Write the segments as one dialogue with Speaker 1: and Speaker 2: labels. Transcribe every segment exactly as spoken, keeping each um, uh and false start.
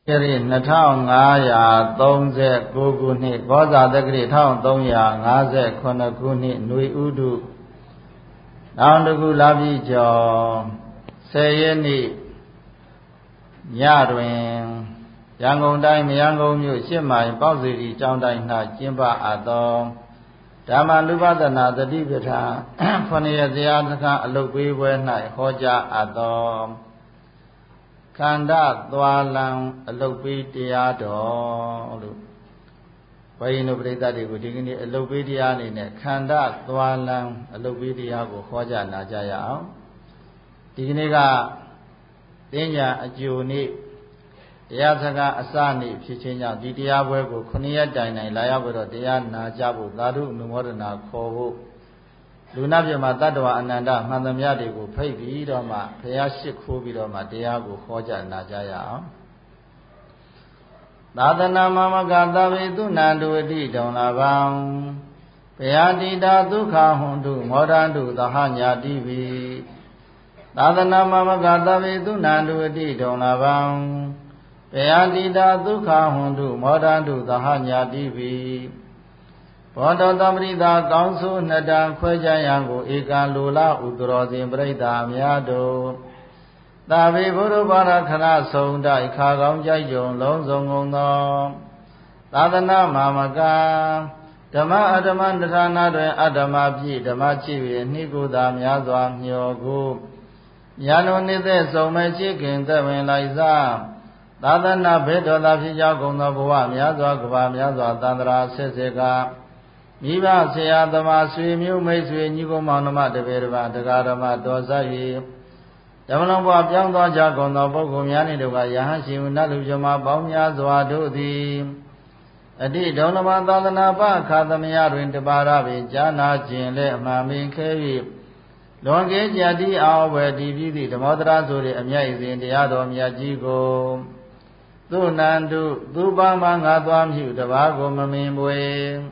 Speaker 1: Kiri Natao Ngaya Tongze Guguni Goza the Great Town Tonya Ngaze Konakuni Nui Udu Nandagu Labi Jo Sayeni Yadwin Yangon Dai Miango Mu Shimai Bauzi John Dai Na Jimba Ado Dama Lubadana the Dibita Fonia Ziadaka Lupi Wenai Hoja Ado Kanda Dwalang Alupi Diado Paino Breda de Gudigini Alupi Diani Kanda Dwalang Alupi Diago Hoja Najaya Digniga Denya Ajuni Diazaga Asani Pichinya Didia Wego Kunia Dina Layabro Dia Najabu Daru Numorana Kovu Lunabima Dadwa Ananda Mandamyadi go pay Vidoma, Payashik Hubidoma, Diago, Hoja Najaya. Dadana Mama Gadavi do Nandu Edi Donabam Payadi da Duka Hundu, Modandu, the Hanya Divi. Dadana Mama Gadavi do Nandu Edi Donabam Payadi da Duka Hundu, Modandu, the Hanya Divi. Wanda Damrida Council Nadam Kwajayango Eka Lula Udrozim Breda Miado Davi Guru Barakana Sonda Ikagam Jayon Lonzongono Dadana Mamaga Dama Adaman Dana Adama Pi Damachi Niguda Miazwa Myogu Yano Nide Some Chicken Devin Liza Dadana Bedo La Fijagonda Bua Miazwa Gua Miazwa Dandra Sesega Niba Sayadama Swim, Maiswe, Nigo Manama, the Verva, the Garama, Dozayi, Damanova, Pianga, Jagon, the Bogumiani, the Yahashi, Nalujama, Bamia, Zoadodi, Adi, Donama, Dalanaba, Kadamia, Rindabarabi, Jana, Jinle, Mami, Kevi, Longe, Jadi, our D V D, the Madrazuri, Amia, in the Adom Yajigo, Dunandu, Dubama, Adwam, the Vago, Mamimwe.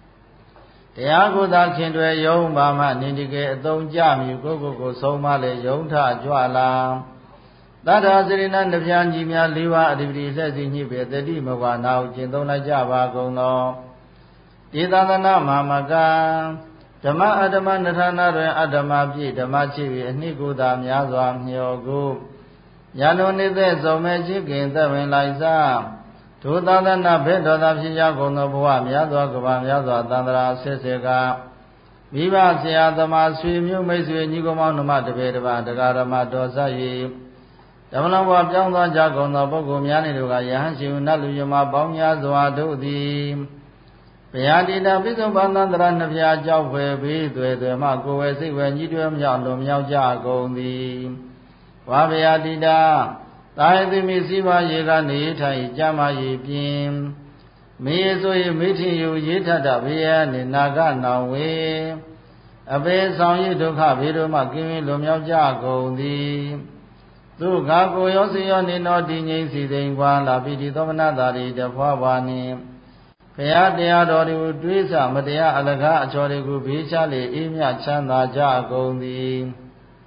Speaker 1: Tiago da Kindre Yom Bama Nindike Don Jam you go go Somale Yonta Juala Dada Zerinan the Pianjimia Liva Adividi says in Hibe the Dimawa now Jindona Java Gono Didana Mamaga Dama Adaman Natana Adama Pi Damachi Niguda Miazwam Hyogu Yano Nide Zomagic in the Liza Tudana Bedoda Pijagono Bua Miazwa Gaba Miazwa Dandra Sesega Viva Siadama Swim, you may see Nigoma Numa de Vedava, the Garama Dosayi Damanova Janga Jagono Bogumiani Yahanshi Naluyama Bamia Zoadodi Payadina Bizobandra Navia Jawwe with the Marco when you do Yandom Yajagondi Wabiadida Dai the Misiva Yegani Tai Jama Yipim Meso meeting you Yitada Via Ninaga Nawe Abe Sang Yiduka Viduma Gimi Lumia Jago the Dugago Yosio Nino Dini Sidingwan La Piti Domanadari the Pavani Payadea Dori Udrisa Matea Alaga Chorigu Bichali Imia Chanda Jago the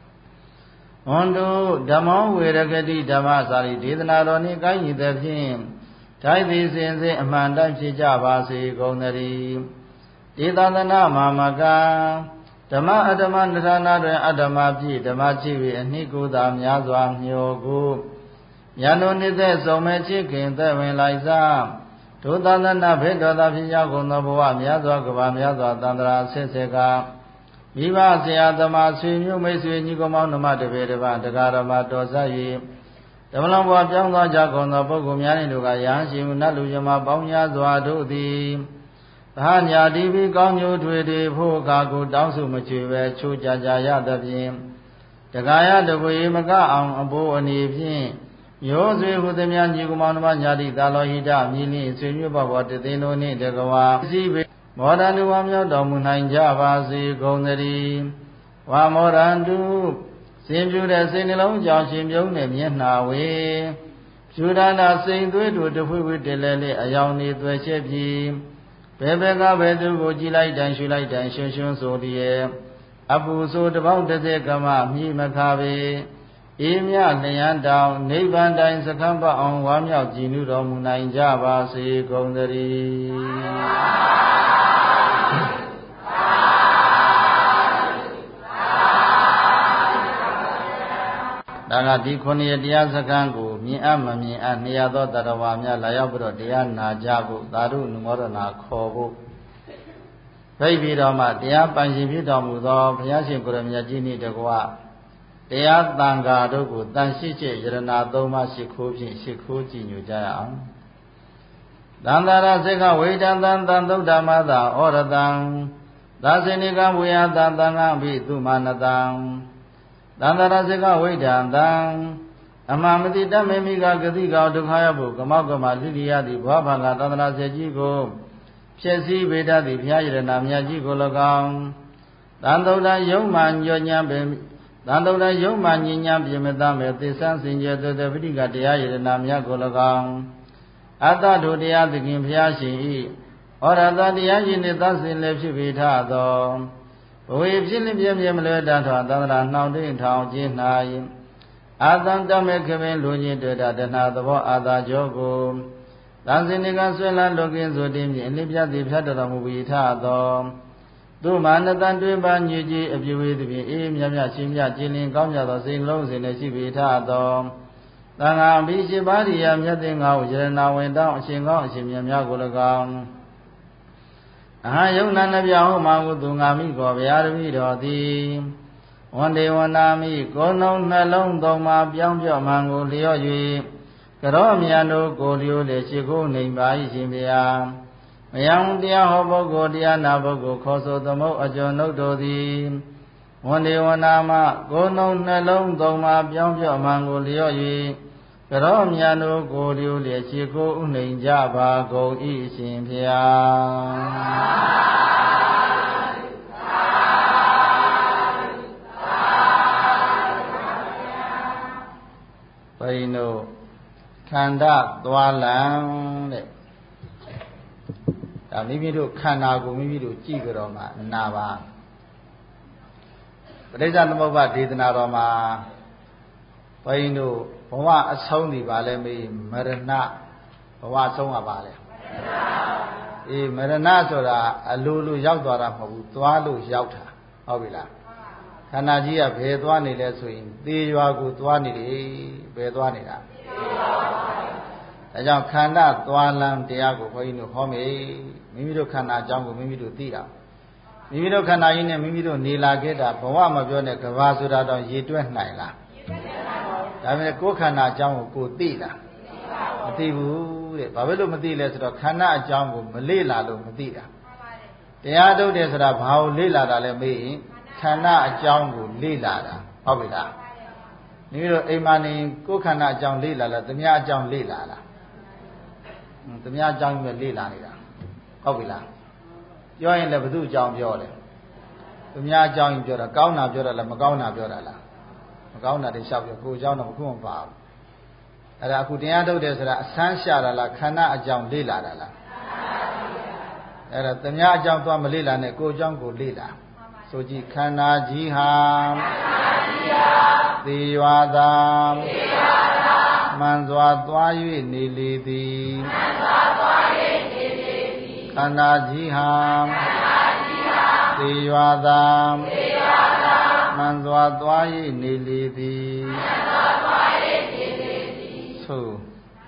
Speaker 1: Ondo Damo Viragadi Damasari Didnaroni Kai the Pim Taidi Sinse Amanda Chijavasi Gonari Didana Mamaga Dama Adaman Rana Adama Pi Damachi and Nikuda Miazwam Hyogu Yano Nide Somechi King the Liza Tudana Vedoda Pijago Boa Miazwa Gaba Miazwa Dandra Sesega Viva Sayadama Swim, you may see Nigoma Numa de Vedava, the Garama Dosayi, the Malamba Janga Jagon, the Bogumiani Lugayan, she will not lose Yama Bamia Zoadodi, Hanya Divi Ganyu to the Pokago down so much, where Chujajaya the Vim, the Gaya the Waymaga on a bow and evening. Yose with the Mian Nigoma Yadi, Dalohida, Mili, Sinuba, what they know need the Goa. Moran Wamyo Domunan Javasi Goneri Wamorandu Simju the Sinilo Joshim Yone Mianawe Sudana Saint to the Fu de Lele Ayoni to Shepi Pebega Vedu Gojilai Dan Shulai Dan Shun Sodie Abu so the Bound the Gama Mi Makabe အေးမြလျံတောင်နိဗ္ဗာန်တိုင်စခန်းပတ်အောင်ဝါမြောက်ကြည်နုတော်မူနိုင်ကြပါစေကုန်သတည်းဒါကဒီခုနှစ်တရားစခန်းကိုမြင်အပ်မမြင်အပ်နေရသောတရဝါများလာရောက်ပြီးတော့တရားနာကြဖို့သာဓုနုမောဒနာခေါ်ဖို့ဖိတ်ပြီးတော့မှတရားပိုင်ရှင်ဖြစ်တော်မူသောဘုရားရှင်ကိုရမြတ်ကြီးနှင့်တကွတရားသံဃာတို့ကိုတန်ရှိကျရဏသုံးပါးရှိခိုးဖြင့်ရှိခိုးကြည်ညိုကြရအောင်သန္တာရစေကဝိတံသံသံသုဒ္ဓမသာဩရတံသာစေနိကဝေယတံသံဃံဘိသုမာနတံသန္တာရစေကဝိတံသံအမှန်မတိတမေမိကဂတိကောဒုက္ခရဖို့ကမောက်ကမလိလိယတိဘောဘာကသန္တာရစေကြီးကိုဖြစ်စည်းဝေဒတိဘုရားယရဏမြတ်ကြီးကို၎င်းသံသုဒ္ဓယုံမှညွညံပေသံသုဒ္ဓယုံမှညဉ့်ညံပြမတမေသစ္ဆန်းစင်ကြယ်တတပိဋကတရားယရဏမြတ်ကို၎င်းအတ္တဒုတရားသခင်ဘုရားရှင်ဤဩရတတရားရှင်နှင့်သတ်စင်လည်းဖြစ်ပေထသောဘဝေဖြစ်လျက်ပြည့်မြဲမလွဲတတ်သောသန္တရာနှောင်တိထောင်ခြင်း၌အာသံတမေခပင်လူချင်းတွေ့တာတဏှာသဘောအာသာကြောကိုသံစင်ကဆွဲလန်းလောကင်းဆိုတည်းမြင်အလင်းပြသည်ဖြတ်တော်မူပြီးထသောသူမာနတန်တွင်ပါညည်ကြီးအပြည့်ဝသည်ဖြင့်အေးမြတ်မြတ်ချင်းမြတ်ကျင်းလင်းကောင်းကြသောစိတ်လုံးစဉ်နဲ့ရှိပြီးထသောသံဃာဘိရှိပါရိယမြတ်သင်္ဃကိုယရဏဝင်တောင်းအရှင်ကောင်းအရှင်မြတ်များကို၎င်းအဟံယုံနာနှပြောင်းမှဟုသူငါမိကောဗျာတပိတော်သည်ဝန္ဒေဝနာမိကိုယ်နှုံနှလုံးသုံးပါပြောင်းပြော့မှန်ကိုလျော့၍ကရောမြတ်တို့ကိုလျိုးလေရှိခိုးနေပါ၏ရှင်ဗျာမယံတရားဟောပုဂ္ဂိုလ်တရားနာပုဂ္ဂိုလ်ခေါ်ဆိုသမုတ်အကျော်နှုတ်တို့သည်ဝန္ဒေဝနာမကိုယ်နှုံနှလုံးသုံးပါပြောင်းပြော့မှန်ကိုလျော့၍ကရောမြတ်တို့ကိုလျိုးလေရှိခိုးဥနှိမ်ကြပါကုန်၏ရှင်ဗျာဘိန်းတို့ခန္ဓာသွားလံတဲ့ဒါမိမိတို့ခန္ဓာကိုမိမိတို့ကြည့်ကြတော့မှနာပါပဋိစ္စသမုပ္ပါဒေသနာတော်မှာဘိန်းတို့ဘဝအဆုံးဒီပါလဲမေးမရဏဘဝအဆုံးကပါလဲအေးမရဏဆိုတာအလိုလိုရောက်သွားတာမဟုတ်ဘူးသွားလို့ရောက်တာဟုတ်ပြီလားခန္ဓာကြီးကဘယ်သွားနေလဲဆိုရင်သေရွာကိုသွားနေတယ်ဘယ်သွားနေတာအဲကြောင့်ခန္ဓာသွားလမ်းတရားကိုဘုန်းကြီးတို့ဟောမေမိမိတို့ခန္ဓာအကြောင်းကိုမိမိတို့သိတာမိမိတို့ခန္ဓာကြီးနဲ့မိမိတို့နေလာခဲ့တာဘဝမပြောနဲ့ကဘာဆိုတာတော့ရေတွက်နိုင်လားဒါပေမဲ့ကိုယ်ခန္ဓာအကြောင်းကိုကိုသိလားမသိဘူးတဲ့ဘာဖြစ်လို့မသိလဲဆိုတော့ခန္ဓာအကြောင်းကိုမလေ့လာလို့မသိတာတရားထုတ်တယ်ဆိုတာဘာကိုလေ့လာတာလဲမေးရင်ခန္ဓာအကြောင်းကိုလေ့လာတာဟုတ်ပြီလားမိမိတို့အိမ်မှာနေကိုယ်ခန္ဓာအကြောင်းလေ့လာလားသမ ्या အကြောင်းလေ့လာလားသမ ्या အကြောင်းပဲလေ့လာနေတာဟုတ်ပြီလားပြောရင်လည်းဘု து အကြောင်းပြောတယ်သမ ्या အကြောင်းပြောတာကောင်းတာပြောတာလားမကောင်းတာပြောတာလားမကောင်းတာတွေလျှောက်ပြောကိုယ်အကြောင်းတော့ခုမပါဘူးအဲ့ဒါအခုတရားထုတ်တယ်ဆိုတာအဆန်းရှာတာလားခန္ဓာအကြောင်းလေ့လာတာလားအဲ့ဒါသမ ्या အကြောင်းသွားမလေ့လာနဲ့ကိုယ်အကြောင်းကိုလေ့လာဆိုကြည့်ခန္ဓာကြီးဟာသေရွာသာမှန်စွာသွား၍နေလေသည်ခန္ဓာကြီးဟာသေရွာသာမှန်စွာသွား၍နေလေသည်သို့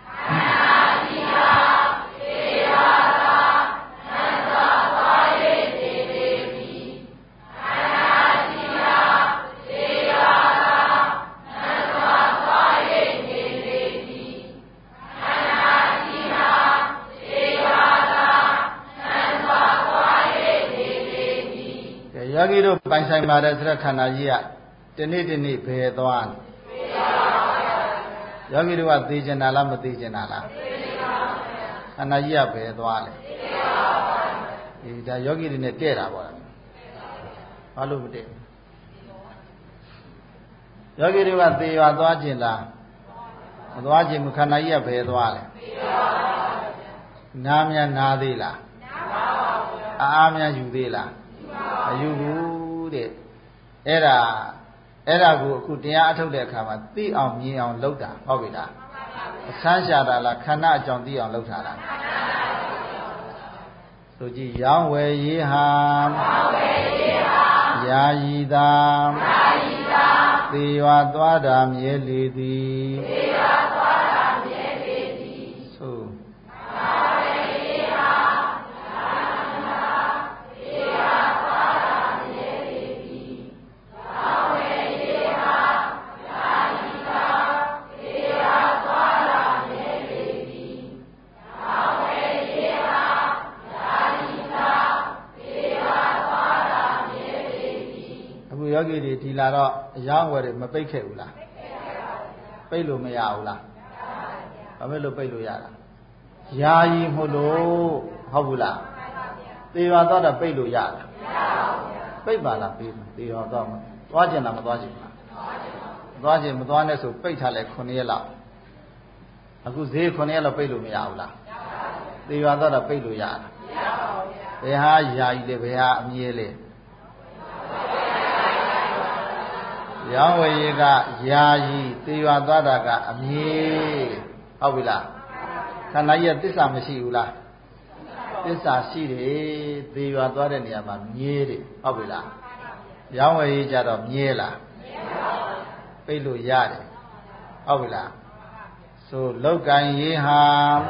Speaker 1: ယောဂီတို့ပိုင်ဆိုင်ပါတယ်ဆိုတဲ့ခန္ဓာကြီးကတနေ့တနေ့ဘယ်သွားယောဂီတို့ကသိကျင်တာလားမသိကျင်တာလားခန္ဓာကြီးကဘယ်သွားလဲဒီဒါယောဂီတွေနဲ့တဲ့တာပေါ့ဘာလို့မတဲ့ယောဂီတွေကသေရွာသွားကျင်လားမသွားကျင်ဘူးခန္ဓာကြီးကဘယ်သွားလဲနားများနားသေးလားအားအားများယူသေးလားမယူဘူးတဲ့အဲ့ဒါအဲ့ဒါကိုအခုတရားအထုတ်တဲ့အခါမှာသိအောင်မြင်အောင်လုပ်တာဟုတ်ပြီလားအဆန်းရှာတာလားခန္ဓာအကြောင်းသိအောင်လုပ်တာလားဆိုကြည့်ရောင်းဝယ်ရေးဟာယာယီတာသေရွာသွားတာမြဲလေသည်ဆိုယောဂီတွေဒီလာတော့အယောင်းဝယ်တွေမပိတ်ခဲ့ဘူးလားပိတ်လို့မရဘူးလားဘာဖြစ်လို့ပိတ်လို့ရတာယာယီမို့လို့ဟုတ်ဘူးလားသေရွာတော့တာပိတ်လို့ရတာပိတ်ပါလားပြေးသေရွာတော့သွားကျင်တာမသွားကျင်ဘူးလားသွားကျင်မသွားနဲ့ဆိုပိတ်ထားလဲခုနှစ်ရက်လောက်အခုဈေးခုနှစ်ရက်လောက်ပိတ်လို့မရဘူးလားသေရွာတော့တာပိတ်လို့ရတာဘယ်ဟာယာယီလဲဘယ်ဟာအမြဲလဲရောင်းဝယ်ရေးကယာယီသေရွာသွားတာကအမြဲဟုတ်ပြီလားခန္ဓာကြီးကသစ္စာမရှိဘူးလားသစ္စာရှိတယ်သေရွာသွားတဲ့နေရာမှာမြဲတယ်ဟုတ်ပြီလားရောင်းဝယ်ရေးကြတော့မြဲလားပိတ်လို့ရတယ်ဟုတ်ပြီလားဆိုလောက်ကံရေးဟာ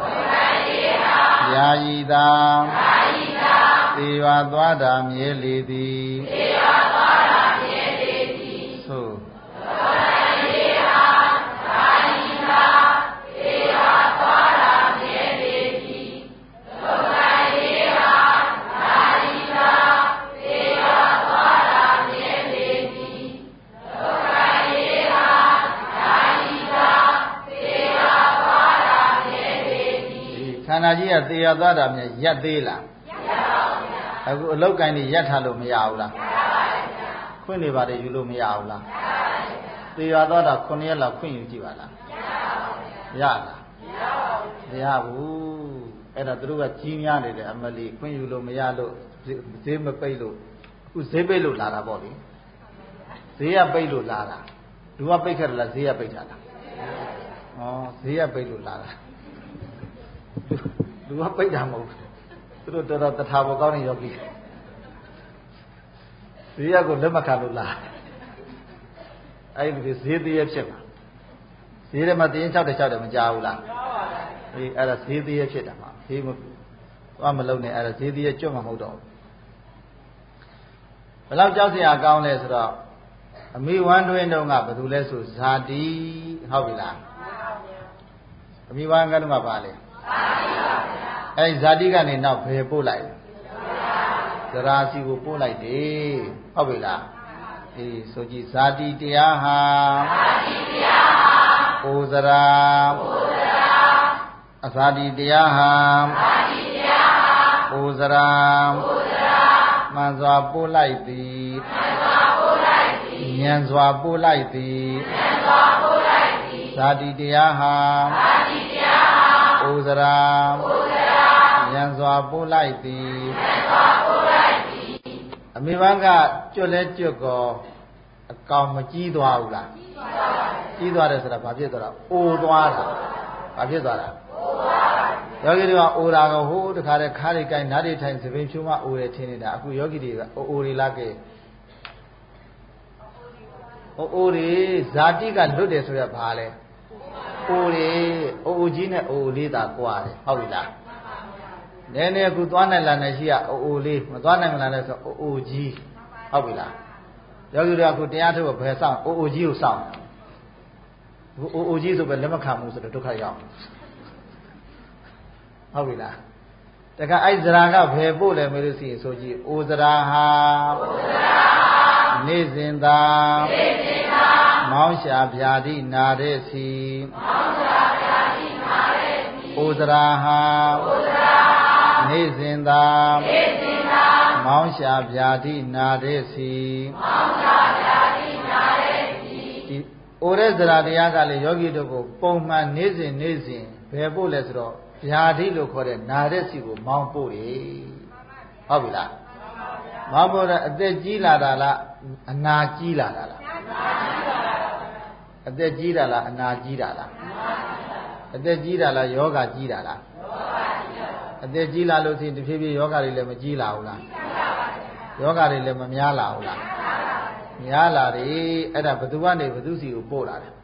Speaker 1: ယာယီသာသေရွာသွားတာမြဲလေသည်ခန္ဓာကြီးကသေရသွားတာမြဲရက်သေးလားအခုအလောက်ကိုင်းနေရက်ထားလို့မရဘူးလားခွင့်နေပါတယ်ယူလို့မရဘူးလားသေရသွားတာခုနှစ်ရက်လောက်ခွင့်ယူကြည့်ပါလားရလားမရဘူးအဲ့ဒါသူတို့ကကြီးများနေတယ်အမလီခွင့်ယူလို့မရလို့ဈေးမပိတ်လို့အခုဈေးပိတ်လို့လာတာပေါ့လေဈေးကပိတ်လို့လာတာလူကပိတ်ခဲ့တယ်လားဈေးကပိတ်တာလားဩဈေးကပိတ်လို့လာတာလူကပိတ်တာမဟုတ်ဘူးသူတို့တော်တော်တထာဘောကောင်းနေရောက်ပြီဈေးရက်ကိုလက်မခံလို့လားအဲ့ဒီဈေးသေးရဖြစ်မှာဈေးထဲမှာတင်း၆၆တယ်မကြားဘူးလားအေးအဲ့ဒါဈေးသေးရဖြစ်တာမှာဈေးမသွားမလုံးနဲ့အဲ့ဒါဈေးသေးရကျွတ်မှာမဟုတ်တော့ဘူးဘယ်လောက်ကြောက်စရာကောင်းလဲဆိုတော့အမိဝမ်းတွင်းတုန်းကဘာလို့လဲဆိုဇာတိဟုတ်ပြီလားအမိဝမ်းကတော့ပါလေအဲ့ဇာတိကနေနောက်ဘယ်ပို့လိုက်သရာစီကိုပို့လိုက်တယ်ဟုတ်ပြီလားအေးဆိုကြည့်ဇာတိတရားဟာဇာတိတရားဟာဩဇရာဩဇရာအဇာတိတရားဟာဇာတိတရားဟာဩဇရာဩဇရာမှန်စွာပို့လိုက်သည်မှန်စွာပို့လိုက်သည်ဉာဏ်စွာပို့လိုက်သည်ဉာဏ်စွာပို့လိုက်သည်ဇာတိတရားဟာဇာတိတရားဟာဩဇရာဩဇရာဉာဏ်စွာပို့လိုက်သည်ဉာဏ်စွာပို့လိုက်သည်အမိဘကကျွတ်လဲကျွတ်ကောအကောင်မကြီးသွားဘူးလားကြီးသွားတယ်ဆိုတာဘာဖြစ်သွားတာအိုသွားတာဘာဖြစ်သွားတာအိုသွားတာယောဂီတွေကအိုတာကဟိုးတခါတည်းခါးတွေကိုင်းနားတွေထိုင်သပင်ဖြူမှအိုတယ်ထင်နေတာအခုယောဂီတွေကအိုအိုတွေလားကဲအိုအိုတွေဇာတိကလွတ်တယ်ဆိုရဘာလဲအိုတွေအိုအိုကြီးနဲ့အိုအိုလေးသာကွာတယ်ဟုတ်ပြီလားနည်းနည်းအခုသွားနိုင်လာနေရှိရအိုအိုလေးမသွားနိုင်မလာလဲဆိုအိုအိုကြီးဟုတ်ပြီလားယောဂီတွေကအခုတရားထုတ်ဘယ်ဆောင်အိုအိုကြီးကိုဆောင်အခုအိုအိုကြီးဆိုပဲလက်မခံဘူးဆိုတော့ဒုက္ခရောက်ဟုတ်ပြီလားတခါအဲ့ဇရာကဘယ်ပို့လဲမလို့ရှိရင်ဆိုကြည့်အိုဇရာဟာအိုဇရာဟာနေစဉ်သာနေစဉ်သာမောင်းရှာဗျာတိနာတဲ့စီမောင်းရှာဗျာတိနာတဲ့စီအိုဇရာဟာအိုဇရာဟာနေစဉ်သာနေစဉ်သာမောင်းရှာဗျာတိနာတဲ့စီမောင်းရှာဗျာတိနာတဲ့စီဒီအိုရဲဇရာတရားကလည်းယောဂီတို့ကိုပုံမှန်နေစဉ်နေစဉ်ဘယ်ပို့လဲဆိုတော့ဗျာတိလို့ခေါ်တဲ့နာတဲ့စီကိုမောင်းပို့တယ်ဟုတ်ပြီလားမောင်းပို့တဲ့အသက်ကြီးလာတာလားအနာကြီးလာတာလားအသက်ကြီးတာလားအနာကြီးတာလားအသက်ကြီးတာလားယောဂကြီးတာလားအသက်ကြီးလာလို့ရှိရင်တဖြည်းဖြည်းယောဂတွေလည်းမကြီးလာဘူးလားယောဂတွေလည်းမများလာဘူးလားများလာတယ်အဲ့ဒါဘသူကနေဘသူစီကိုပို့လာတယ်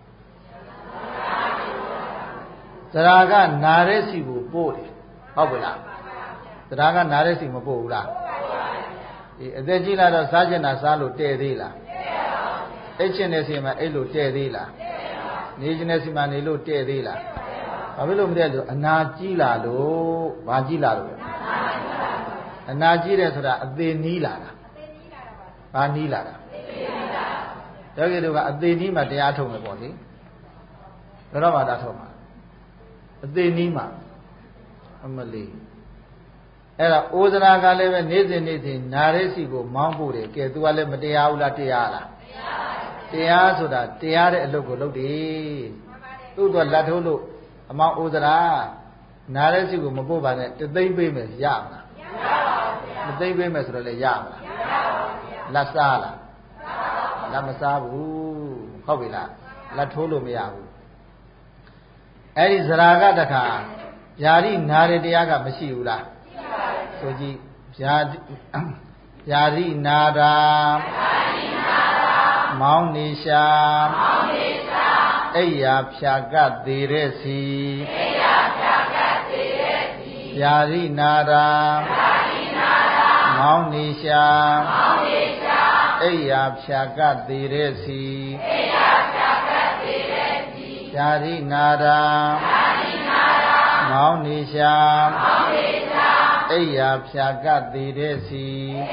Speaker 1: သရာကနာတဲ့စီကိုပို့တယ်ဟုတ်ပြီလားသရာကနာတဲ့စီမပို့ဘူးလားဒီအသက်ကြီးလာတော့စားကျင်တာစားလို့တဲ့သေးလားအိတ်ချင်တဲ့စီမှာအိတ်လို့တဲ့သေးလားနေချင်တဲ့စီမှာနေလို့တဲ့သေးလားဘာဖြစ်လို့မတဲ့လို့အနာကြီးလာလို့ဘာကြီးလာလို့အနာကြီးတယ်ဆိုတာအသေးနီးလာတာဘာနီးလာတာယောဂီတို့ကအသေးနီးမှတရားထုတ်မယ်ပေါ့လေဘယ်တော့မှတရားထုတ်မှာအသေးနီးမှအမလီအဲ့ဒါဩဇရာကလည်းပဲနေ့စဉ်နေ့စဉ်နာရိစီကိုမောင်းဖို့တယ်ကဲ तू ကလည်းမတရားဘူးလားတရားလားတရားဆိုတာတရားတဲ့အလုပ်ကိုလုပ်တယ်သူ့တော့လက်ထိုးလို့အမောင်းဩဇရာနာရိစီကိုမပို့ပါနဲ့တသိမ့်ပေးမယ်ရမလားမသိမ့်ပေးမယ်ဆိုတော့လည်းရမလားလက်စားလားလက်မစားဘူးဟုတ်ပြီလားလက်ထိုးလို့မရဘူးအဲ့ဒီဇရာကတခါဗျာတိနာရတရားကမရှိဘူးလားဆိုကြည့်ဗျာဗျာတိနာတာမောင်းနေရှာအိယာဖြာကသေးတဲ့စီဗျာတိနာတာမောင်းနေရှာအိယာဖြာကသေးတဲ့စီဗျာတိနာတာမောင်းနေရှာအိယာဖြာကသေးတဲ့စီ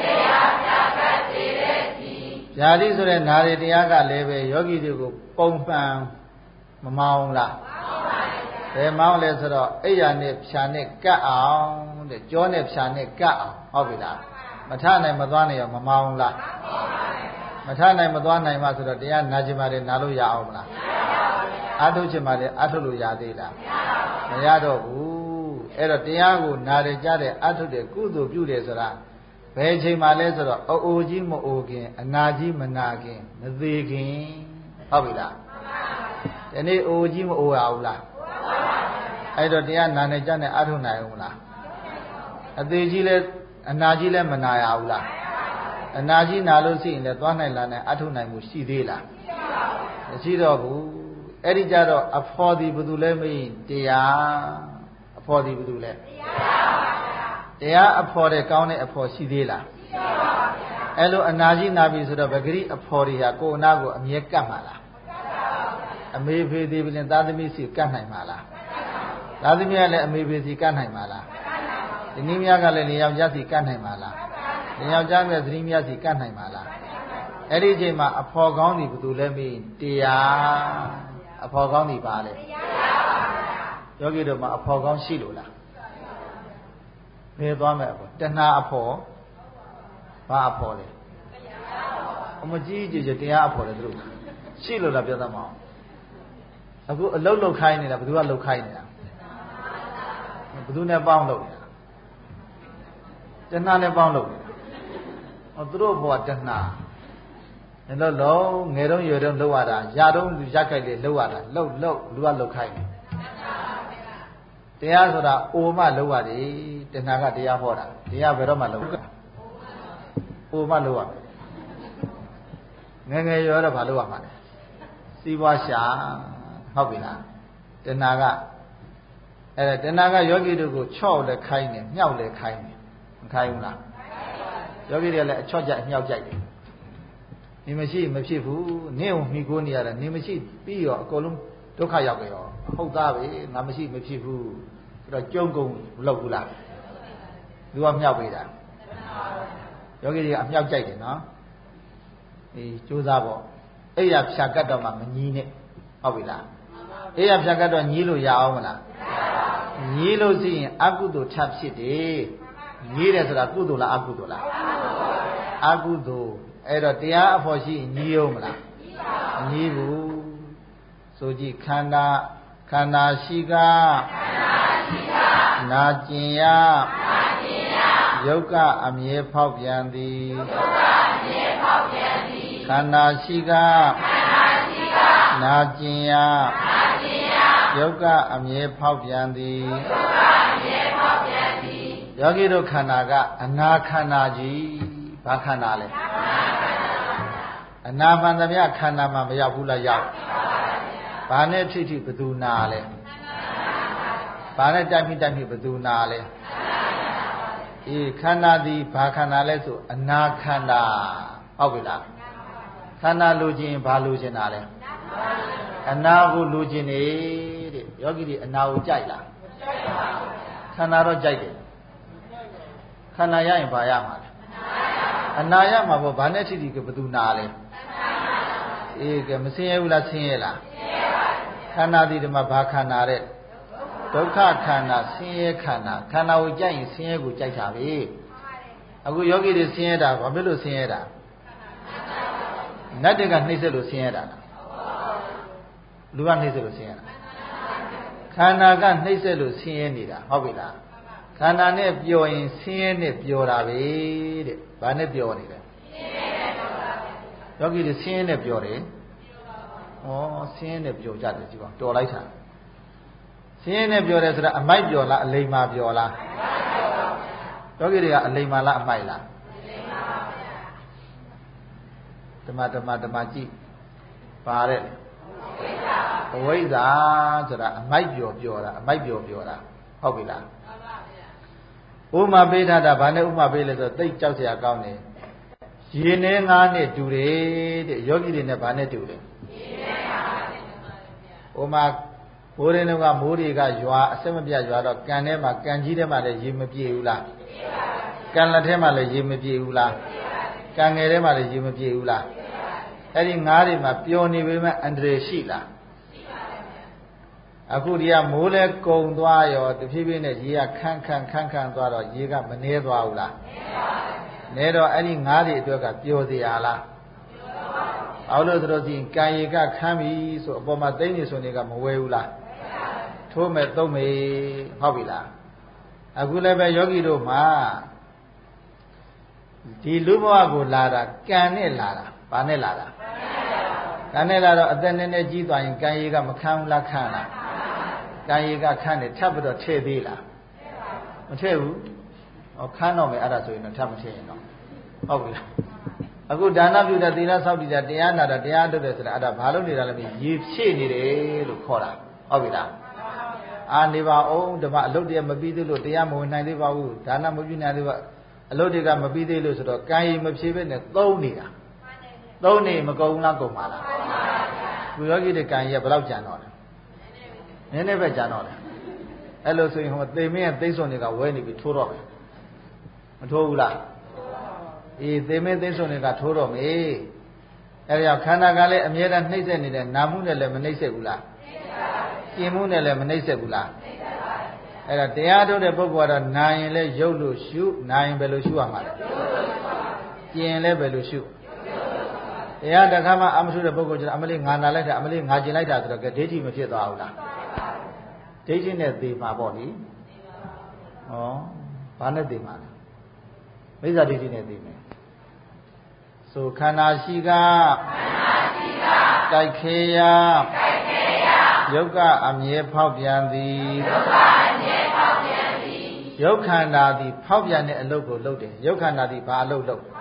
Speaker 1: ဗျာတိဆိုတဲ့နာရီတရားကလည်းပဲယောဂီတွေကိုပုံမှန်မမောင်းလားဘယ်မောင်းလဲဆိုတော့အိယာနဲ့ဖြာနဲ့ကတ်အောင်တဲ့ကြောနဲ့ဖြာနဲ့ကတ်အောင်ဟုတ်ပြီလားမထနိုင်မသွားနိုင်ရောမမောင်းလားမထနိုင်မသွားနိုင်မှဆိုတော့တရားနာကျင်ပါတယ်နာလို့ရအောင်မလားအာထုတ်ချင်ပါတယ်အာထုတ်လို့ရသေးလားမရတော့ဘူးအဲ့တော့တရားကိုနာရကြတဲ့အထုတ်တဲ့ကုသိုလ်ပြုတယ်ဆိုတာဘယ်ချိန်မှလဲဆိုတော့အိုအိုကြီးမအိုခင်အနာကြီးမနာခင်မသေးခင်ဟုတ်ပြီလားဒီနေ့အိုကြီးမအိုရဘူးလားအဲ့တော့တရားနာနေကြတဲ့အထုတ်နိုင်အောင်လားအသေးကြီးလဲအနာကြီးလဲမနာရဘူးလားအနာကြီးနာလို့ရှိရင်လည်းသွားနိုင်လာနိုင်အထုတ်နိုင်မှုရှိသေးလားမရှိတော့ဘူးအဲ့ဒီကြတော့အဖော်ဒီဘယ်သူလဲမေးတရားအဖော်ဒီဘယ်သူလဲတရားအဖော်တဲ့ကောင်းတဲ့အဖော်ရှိသေးလားရှိပါပါဗျာအဲ့လိုအနာကြီးနာပြီဆိုတော့ဗဂရိအဖော်တွေဟာကိုယ်အနာကိုအမြဲကတ်မှာလားမကတ်ပါဘူးဗျာအမေဖေသေးပြင်သားသမီးစီကတ်နိုင်မှာလားမကတ်ပါဘူးသားသမီးကလည်းအမေဖေစီကတ်နိုင်မှာလားမကတ်ပါဘူးဒီနည်းများကလည်းနေယောက်ျားစီကတ်နိုင်မှာလားမကတ်ပါဘူးနေယောက်ျားနဲ့သတိများစီကတ်နိုင်မှာလားမကတ်ပါဘူးအဲ့ဒီအချိန်မှာအဖော်ကောင်းတွေဘယ်သူလဲမေးတရားအဖော်ကောင်းတွေပါလေတရားပါဗျာယောဂီတို့မှာအဖော်ကောင်းရှိလို့လားဘယ်သွားမဲ့အဖော်တဏှာအဖော်ဘာအဖော်လဲအမကြီးကြီးကြီးတရားအဖော်လဲသူတို့ရှိလို့လားပြောသမောင်းအခုအလုတ်လုတ်ခိုင်းနေတာဘယ်သူကလုတ်ခိုင်းနေတာဘယ်သူနဲ့ပေါင်းလုတ်နေတာတဏှာနဲ့ပေါင်းလုတ်နေတာဟောသူတို့ဘောတဏှာအဲ့တော့လုံးငယ်တုန်းရွယ်တုန်းလောက်ရတာရတုန်းရက်ကြိုက်လေလောက်ရတာလောက်လောက်လူကလောက်ခိုင်းတယ်တရားဆိုတာအိုမလောက်ရတယ်တဏှာကတရားဟောတာတရားဘယ်တော့မှလောက်အိုမလောက်ရငယ်ငယ်ရွယ်တော့ဘာလောက်ရမှာလဲစီးပွားရှာဟုတ်ပြီလားတဏှာကအဲ့ဒါတဏှာကယောဂီတို့ကိုချော့လည်းခိုင်းတယ်မြောက်လည်းခိုင်းတယ်မခိုင်းဘူးလားယောဂီတွေလည်းအချော့ကြအမြောက်ကြိုက်တယ်နေမရှိမဖြစ်ဘူးနင့်ကိုမိကိုနေရတာနေမရှိပြီးရောအကုန်လုံးဒုက္ခရောက်ကြရောဟုတ်သားပဲငါမရှိမဖြစ်ဘူးဆိုတော့ကြုံကုန်မလုပ်ဘူးလားသူကမြောက်ပေးတာယောဂီတွေကအမြောက်ကြိုက်တယ်နော်အေးကြိုးစားပေါ့အဲ့ရဖြာကတ်တော့မှမညီးနဲ့ဟုတ်ပြီလားအဲ့ရဖြာကတ်တော့ညီးလို့ရအောင်မလားညီးလို့ရှိရင်အကုသိုလ်ထပ်ဖြစ်တယ်ညီးတယ်ဆိုတာကုသိုလ်လားအကုသိုလ်လားအကုသိုလ်အဲ့တော့တရားအဖို့ရှိညီးအောင်မလားညီးဘူးဆိုကြည့်ခန္ဓာခန္ဓာရှိကနာကျင်ရယုတ်ကအမြဲဖောက်ပြန်သည်ခန္ဓာရှိကနာကျင်ရယုတ်ကအမြဲဖောက်ပြန်သည်ယောဂီတို့ခန္ဓာကအနာခန္ဓာကြီးဘာခန္ဓာလဲအနာမှန်သမျှခန္ဓာမှာမရောက်ဘူးလားရောက်ဘာနဲ့ထိထိဘသူနာလဲဘာနဲ့တိုက်မိတိုက်မိဘသူနာလဲအေးခန္ဓာသည်ဘာခန္ဓာလဲဆိုအနာခန္ဓာဟုတ်ပြီလားခန္ဓာလိုချင်ဘာလိုချင်တာလဲအနာကိုလိုချင်နေတဲ့ယောဂီတွေအနာကိုကြိုက်လားခန္ဓာတော့ကြိုက်တယ်ခန္ဓာရရင်ဘာရမှာလဲအနာရမှာပေါ့ဘာနဲ့ထိထိကဘသူနာလဲအေးကဲမဆင်းရဲဘူးလားဆင်းရဲလားခန္ဓာဒီဓမ္မဘာခန္ဓာတဲ့ဒုက္ခခန္ဓာဆင်းရဲခန္ဓာခန္ဓာကိုကြိုက်ရင်ဆင်းရဲကိုကြိုက်တာပဲအခုယောဂီတွေဆင်းရဲတာဘာဖြစ်လို့ဆင်းရဲတာနတ်တွေကနှိမ့်ဆက်လို့ဆင်းရဲတာလားလူကနှိမ့်ဆက်လို့ဆင်းရဲတာခန္ဓာကနှိမ့်ဆက်လို့ဆင်းရဲနေတာဟုတ်ပြီလားခန္ဓာနဲ့ပျော်ရင်ဆင်းရဲနဲ့ပျော်တာပဲတဲ့ဘာနဲ့ပျော်နေလဲယောဂီတွေဆင်းရဲနဲ့ပျော်တယ်ဩဆင်းရဲနဲ့ပျော်ကြတယ်ကြည့်ပါတော်လိုက်တာဆင်းရဲနဲ့ပျော်တယ်ဆိုတာအမိုက်ပျော်လားအလိမ္မာပျော်လားယောဂီတွေကအလိမ္မာလားအမိုက်လားဓမ္မဓမ္မဓမ္မကြည့်ပါတဲ့အဝိဇ္ဇာဆိုတာအမိုက်ပျော်ပျော်တာအမိုက်ပျော်ပျော်တာဟုတ်ပြီလားဥမာပေးထားတာဘာနဲ့ဥမာပေးလဲဆိုသိကြောက်เสียကောင်းတယ်ရေနဲ့ငါးနဲ့တူတယ်တဲ့ယောဂီတွေနဲ့ဘာနဲ့တူလဲရေနဲ့ငါးနဲ့တူပါဥမာဘိုးရင်းတို့ကမိုးတွေကရွာအစက်မပြတ်ရွာတော့ကန်ထဲမှာကန်ကြီးထဲမှာလည်းရေမပြေဘူးလားပြေပါဘူးကန်လက်ထဲမှာလည်းရေမပြေဘူးလားပြေပါဘူးကန်ငယ်ထဲမှာလည်းရေမပြေဘူးလားပြေပါဘူးအဲ့ဒီငါးတွေမှာပျော်နေပေမဲ့အန္တရာယ်ရှိလားရှိပါဘူးအခုဒီကမိုးလဲကုံသွားရောတဖြည်းဖြည်းနဲ့ရေကခန်းခန်းခန်းခန်းသွားတော့ရေကမနှဲသွားဘူးလားနှဲပါဘူးနဲတော့အဲ့ဒီငါးတွေအတွက်ကပျော်စရာလားပျော်ပါဘူးဘာလို့ဆိုတော့ဒီကံရေကခမ်းပြီဆိုအပေါ်မှာသိမ့်နေဆိုနေကမဝဲဘူးလားထိုးမဲ့သုံးမေဟုတ်ပြီလားအခုလည်းပဲယောဂီတို့မှာဒီလူဘဝကိုလာတာကံနဲ့လာတာဘာနဲ့လာတာကံနဲ့လာတော့အသက်နည်းနည်းကြီးသွားရင်ကံရည်ကမခံဘူးလားခံလားကံရည်ကခံတယ်ထပ်ပြီးတော့ထည့်သေးလားမထည့်ဘူးဟောခန်းတော့မယ်အဲ့ဒါဆိုရင်တော့ထပ်မထည့်ရင်တော့ဟုတ်ပြီလားအခုဒါနပြုတဲ့သီလဆောက်တည်တဲ့တရားနာတာတရားလုပ်တယ်ဆိုတာအဲ့ဒါဘာလို့နေတာလဲရေဖြည့်နေတယ်လို့ခေါ်တာဟုတ်ပြီလားအာနေပါအောင်ဓမ္မအလုပ်တရားမပြီးသေးလို့တရားမဝင်နိုင်သေးပါဘူးဒါနမပြုနိုင်သေးပါအလုပ်တွေကမပြီးသေးလို့ဆိုတော့ကံရည်မဖြည့်ဘဲနဲ့သုံးနေတာသုံးနေမကုန်ဘူးလားကုန်ပါလားဘုရားကြီးတဲ့ကံရဘယ်လောက်ကြံတော့လဲနည်းနည်းပဲကြံတော့တယ်အဲ့လိုဆိုရင်ဟိုသေမင်းရဲ့သိစွန်တွေကဝဲနေပြီထိုးတော့မယ်မထိုးဘူးလားအေးသေမင်းသိစွန်တွေကထိုးတော့မေးအဲ့ဒါခန္ဓာကလည်းအမြဲတမ်းနှိမ့်ဆက်နေတဲ့နာမှုနဲ့လည်းမနှိမ့်ဆက်ဘူးလားနှိမ့်ဆက်ပါဘူးကျင်မှုနဲ့လည်းမနှိမ့်ဆက်ဘူးလားနှိမ့်ဆက်ပါဘူးအဲ့ဒါတရားထုတ်တဲ့ပုဂ္ဂိုလ်ကတော့နာရင်လည်းရုပ်လို့ရှုနာရင်ဘယ်လိုရှုရမှာလဲကျင်လည်းဘယ်လိုရှုတရားတခါမှအမထုတဲ့ပုဂ္ဂိုလ်ကျတော့အမလေးငါနာလိုက်တာအမလေးငါကျင်လိုက်တာဆိုတော့ကဲဒိဋ္ဌိမဖြစ်သွားဘူးလားဒိဋ္ဌိနဲ့သေမှာပေါ့လေဩဘာနဲ့သေမှာလဲမိစ္ဆာဒိဋ္ဌိနဲ့သေမယ်ဆိုခန္ဓာရှိကခန္ဓာရှိကတိုက်ခေယတိုက်ခေယယုတ်ကအမြဲဖောက်ပြန်သည်ယုတ်ကအမြဲဖောက်ပြန်သည်ယုတ်ခန္ဓာသည်ဖောက်ပြန်တဲ့အလုပ်ကိုလုပ်တယ်ယုတ်ခန္ဓာသည်ဘာအလုပ်လုပ်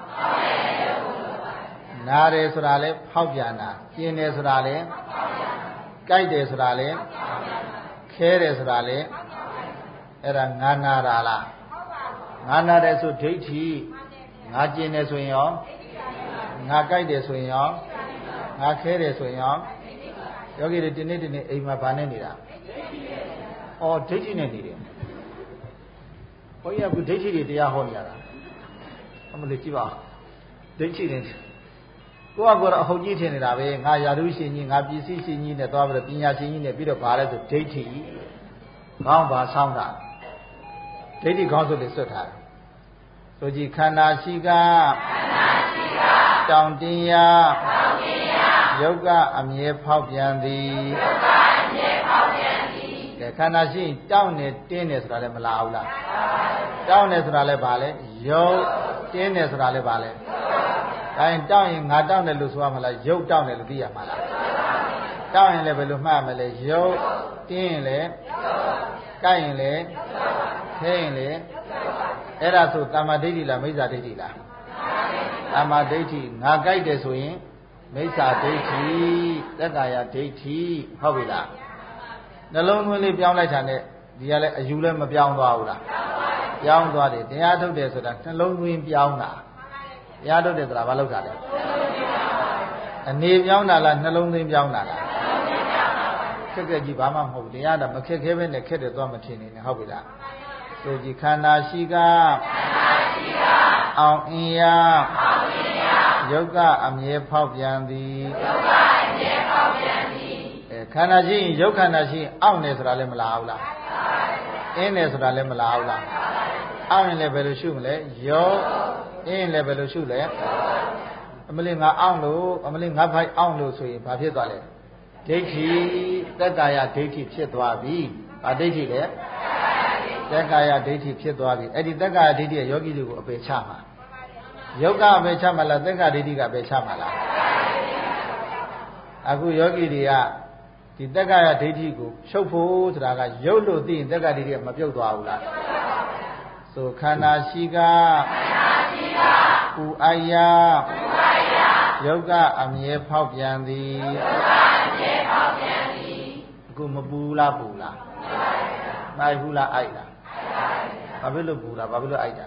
Speaker 1: နာတယ်ဆိုတာလဲဖောက်ပြန်တာကျင်တယ်ဆိုတာလဲကြိုက်တယ်ဆိုတာလဲခဲတယ်ဆိုတာလဲအဲ့ဒါငါနာတာလားငါနာတယ်ဆိုဒိဋ္ဌိငါကျင်တယ်ဆိုရင်ရောငါကြိုက်တယ်ဆိုရင်ရောငါခဲတယ်ဆိုရင်ရောယောဂီတွေဒီနေ့ဒီနေ့အိမ်မှာဗာနဲ့နေတာဩဒိဋ္ဌိနဲ့နေတယ်ဘုန်းကြီးကဒိဋ္ဌိတွေတရားဟောနေရတာအမလေးကြည့်ပါဒိဋ္ဌိနဲ့ကိုယ့်အကောအဟုတ်ကြီးထင်နေတာပဲငါယာရုရှင်ကြီးငါပစ္စည်းရှင်ကြီးနဲ့သွားပြီးတော့ပညာရှင်ကြီးနဲ့ပြီးတော့ဗာလဲဆိုဒိဋ္ဌိခေါင်းပါဆောင်းတာဒိဋ္ဌိခေါင်းဆိုလေးစွတ်ထားတယ်ဆိုကြည့်ခန္ဓာရှိကခန္ဓာရှိကတောင်တင်ရတောင်တင်ရယုတ်ကအမြဲဖောက်ပြန်သည်ယုတ်ကအမြဲဖောက်ပြန်သည်ကဲခန္ဓာရှိတောင်းနေတင်းနေဆိုတာလည်းမလာဘူးလားတောင်းနေဆိုတာလည်းဗာလဲယုတ်တင်းနေဆိုတာလည်းဗာလဲဒါရင်တောင်းရင်ငါတောင်းတယ်လို့ဆိုရမှာလားယုတ်တောင်းတယ်လို့သိရမှာလားတောင်းရင်လည်းဘယ်လိုမှတ်မလဲရုပ်တင်းရင်လည်းကိုက်ရင်လည်းခဲရင်လည်းအဲ့ဒါဆိုတမ္မာဒိဋ္ဌိလားမိစ္ဆာဒိဋ္ဌိလားတမ္မာဒိဋ္ဌိငါကြိုက်တယ်ဆိုရင်မိစ္ဆာဒိဋ္ဌိသက္ကာယဒိဋ္ဌိဟုတ်ပြီလားနှလုံးသွင်းလေးပြောင်းလိုက်တာနဲ့ဒီကလည်းအယူလည်းမပြောင်းသွားဘူးလားပြောင်းသွားတယ်တရားထုတ်တယ်ဆိုတာနှလုံးသွင်းပြောင်းတာတရားထုတ်တယ်ဆိုတာဘာလုပ်တာလဲအနေပြောင်းတာလားနှလုံးသွင်းပြောင်းတာလားခက်ခက်ကြီးဘာမှမဟုတ်ဘူးတရားတော့မခက်ခဲပဲနဲ့ခက်တယ်သွားမထင်နေနဲ့ဟုတ်ပြီလားဆိုကြည်ခန္ဓာရှိကအောင်အင်းရယုတ်ကအမြဲဖောက်ပြန်သည်ယုတ်ကအမြဲဖောက်ပြန်သည်အဲခန္ဓာရှိရင်ယုတ်ခန္ဓာရှိရင်အောင့်နေဆိုတာလည်းမလားဘူးလားအင်းနေဆိုတာလည်းမလားဘူးလားအောင့်ရင်လည်းဘယ်လိုရှုမလဲယုတ်အင်းလည်းဘယ်လိုရှုလဲအမလေးငါအောင့်လို့အမလေးငါဖိုက်အောင့်လို့ဆိုရင်ဘာဖြစ်သွားလဲဒိဋ္ဌိသက္ကာယဒိဋ္ဌိဖြစ်သွားပြီဘာဒိဋ္ဌိလဲသက္ကာယဒိဋ္ဌိဖြစ်သွားပြီအဲ့ဒီသက္ကာယဒိဋ္ဌိရဲ့ယောဂီတွေကိုအပယ်ချမှာယုတ်ကအပယ်ချမှာလားသက္ကာဒိဋ္ဌိကအပယ်ချမှာလားအခုယောဂီတွေကဒီသက္ကာယဒိဋ္ဌိကိုဖြုတ်ဖို့ဆိုတာကယုတ်လို့သိရင်သက္ကာဒိဋ္ဌိကမပြုတ်သွားဘူးလားဆိုခန္ဓာရှိကပူအိုက်ယယုတ်ကအမြဲဖောက်ပြန်သည်အခုမပူလားပူလားနိုင်ဘူးလားအိုက်လားဘာဖြစ်လို့ပူတာဘာဖြစ်လို့အိုက်တာ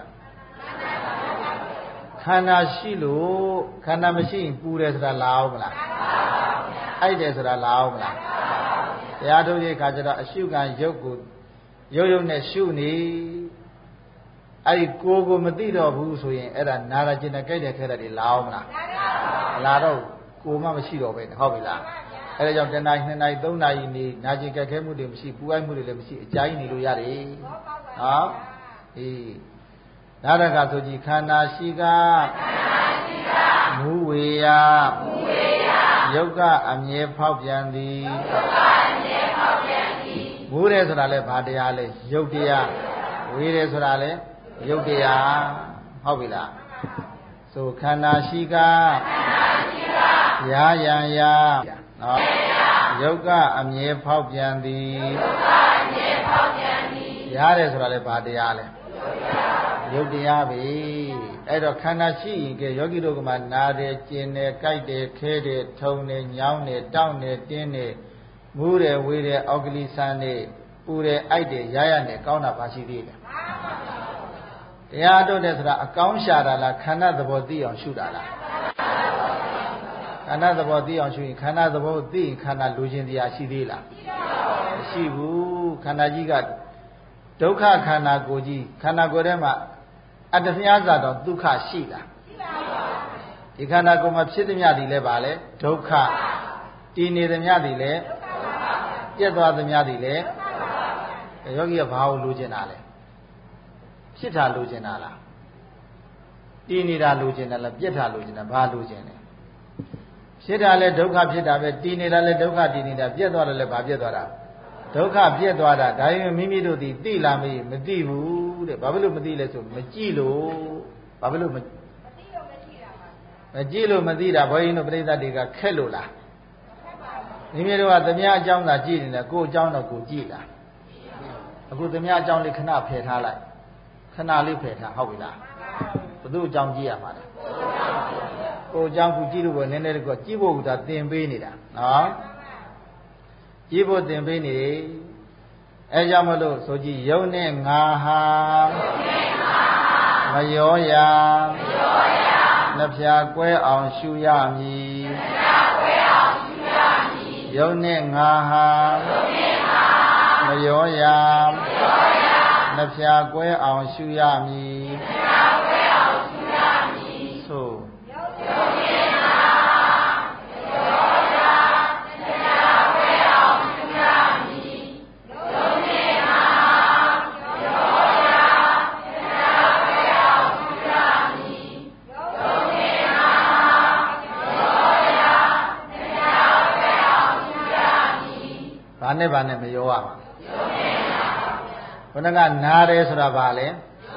Speaker 1: ခန္ဓာရှိလို့ခန္ဓာမရှိရင်ပူတယ်ဆိုတာလာအောင်မလားအိုက်တယ်ဆိုတာလာအောင်မလားတရားထုတ်တဲ့အခါကျတော့အရှုခံရုပ်ကိုရုပ်ရုပ်နဲ့ရှုနေအဲ့ဒီကိုယ်ကိုမသိတော့ဘူးဆိုရင်အဲ့ဒါနာရကျင်တဲ့ကြိုက်တဲ့ခဲတဲ့တွေလာအောင်မလားလာတော့ကိုယ်မှမရှိတော့ပဲဟုတ်ပြီလားအဲ့ဒါကြောင့်တနားနှစ်နာရီသုံးနာရီနေနာကျင်ကြက်ခဲမှုတွေမရှိပူအိုက်မှုတွေလည်းမရှိအကြာကြီးနေလို့ရတယ်နော်အေးနာရကဆိုကြည်ခန္ဓာရှိကမူဝေယယုတ်ကအမြဲဖောက်ပြန်သည်မူတယ်ဆိုတာလဲဘာတရားလဲယုတ်တရားဝေတယ်ဆိုတာလဲယုတ်တရားဟုတ်ပြီလားဆိုခန္ဓာရှိကရာယံယာနော်ယုတ်ကအမြဲဖောက်ပြန်သည်ရတယ်ဆိုတာလဲဘာတရားလဲယုတ်တရားပဲအဲ့တော့ခန္ဓာရှိရင်ကယောဂီတို့ကမှနာတယ်ကျင်တယ်ကြိုက်တယ်ခဲတယ်ထုံတယ်ညောင်းတယ်တောင့်တယ်တင်းတယ်မူးတယ်ဝေးတယ်အောက်ကလေးဆန်းတယ်ပူတယ်အိုက်တယ်ရရနဲ့ကောင်းတာပါရှိသေးတယ်တရားထုတ်တယ်ဆိုတာအကောင်းရှာတာလားခန္ဓာသဘောသိအောင်ရှုတာလားခန္ဓာသဘောသိအောင်ရှုရင်ခန္ဓာသဘောသိရင်ခန္ဓာလူချင်းတရားရှိသေးလားမရှိဘူးခန္ဓာကြီးကဒုက္ခခန္ဓာကိုယ်ကြီးခန္ဓာကိုယ်ထဲမှာအတ္တမြာသာတော့ဒုက္ခရှိလားဒီခန္ဓာကိုယ်မှာဖြစ်သည်မြသည်လည်းပါလေဒုက္ခတည်နေသည်မြသည်လည်းပြတ်သွားသည်မြသည်လည်းယောဂီကဘာကိုလိုချင်တာလဲဖြစ်တာလိုချင်တာလားတည်နေတာလိုချင်တယ်လားပြတ်တာလိုချင်တာဘာလိုချင်လဲဖြစ်တာလဲဒုက္ခဖြစ်တာပဲတည်နေတာလဲဒုက္ခတည်နေတာပြတ်သွားတယ်လဲဘာပြတ်သွားတာဒုက္ခပြတ်သွားတာဒါရင်မိမိတို့ဒီသိလားမေးမသိဘူးတဲ့ဘာဖြစ်လို့မသိလဲဆိုမကြည့်လို့ဘာဖြစ်လို့မမကြည့်လို့မသိတာဘုန်းကြီးတို့ပြိဿတွေကခက်လို့လားမိမိတို့ကသမျှအကြောင်းသာကြည့်နေတယ်ကိုယ်အကြောင်းတော့ကိုကြည့်လားအခုသမျှအကြောင်းလေးခဏဖယ်ထားလိုက်ခဏလေးဖယ်ထားဟုတ်ပြီလားဘု து အကြောင်းကြည့်ရမှာလားကိုယ်အကြောင်းကိုကြည့်လို့ပဲနည်းနည်းတော့ကြည့်ဖို့ကသင်ပေးနေတာနော်ကြည့်ဖို့သင်ပေးနေအဲကြောင့်မလို့ဆိုကြည့်ယုံနဲ့ငါဟာမရောရာနှဖျားကွဲအောင်ရှုရမည်ယုံနဲ့ငါဟာမရောရာနှဖျားကွဲအောင်ရှုရမည်ဆိုဘာနဲ့ဘာနဲ့မရောရမှာဘုရားကနားတယ်ဆိုတာဘာလဲ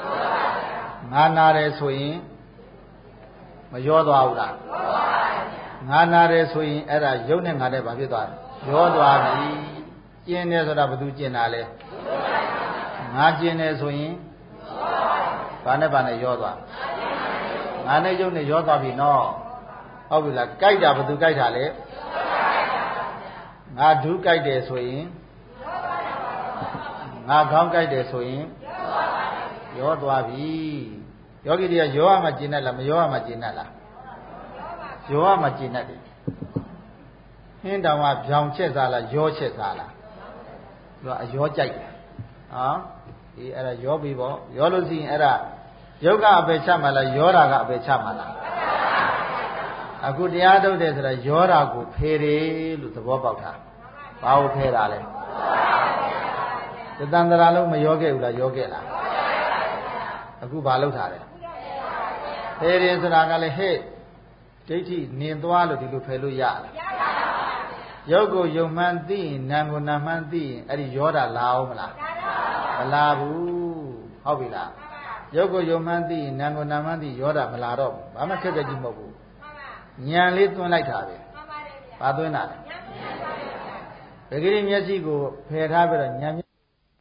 Speaker 1: ငါနားတယ်ဆိုရင်မရောသွားဘူးလားငါနာတယ်ဆိုရင်အဲ့ဒါရုပ်နဲ့ငါနဲ့ဘာဖြစ်သွားလဲရောသွားပြီကျင်တယ်ဆိုတာဘယ်သူကျင်တာလဲငါကျင်တယ်ဆိုရင်ဘာနဲ့ဘာနဲ့ရောသွားငါနဲ့ရုပ်နဲ့ရောသွားပြီနော်ဟုတ်ပြီလားကြိုက်တာဘယ်သူကြိုက်တာလဲငါဒုကြိုက်တယ်ဆိုရင်ငါခေါင်းကြိုက်တယ်ဆိုရင်ရောသွားပြီယောဂီတွေကရောရမှကျင်တတ်လားမရောရမှကျင်တတ်လားရောရမှကျင်တတ်တယ်ဟင်းတောင်ကဗျောင်ချက်စားလားရောချက်စားလားသူကအရောကြိုက်တယ်နော်ဒီအဲ့ဒါရောပြီပေါ့ရောလို့ရှိရင်အဲ့ဒါယုတ်ကအပေချမှလားရောတာကအပေချမှလားအခုတရားထုတ်တယ်ဆိုတာရောတာကိုဖေးတယ်လို့သဘောပေါက်တာဘာကိုဖေးတာလဲတဏ္ဍာလုံးမရောခဲ့ဘူးလားရောခဲ့လားအခုဘာလုပ်ထားလဲဖေးတယ်ဆိုတာကလည်းဟဲ့ဒိဋ္ဌိနင်သွားလို့ဒီလိုဖယ်လို့ရလားရုပ်ကိုယုံမှန်းသိရင်နာမ်ကိုနာမ်မှန်းသိရင်အဲ့ဒီရောတာလာအောင်မလားမလာဘူးဟုတ်ပြီလားရုပ်ကိုယုံမှန်းသိရင်နာမ်ကိုနာမ်မှန်းသိရောတာမလာတော့ဘူးဘာမှခက်ကြကြီးမဟုတ်ဘူးဉာဏ်လေးသွင်းလိုက်တာပဲဘာသွင်းတာလဲပဂရိမျက်စိကိုဖယ်ထားပြီးတော့ဉာဏ်ဒီ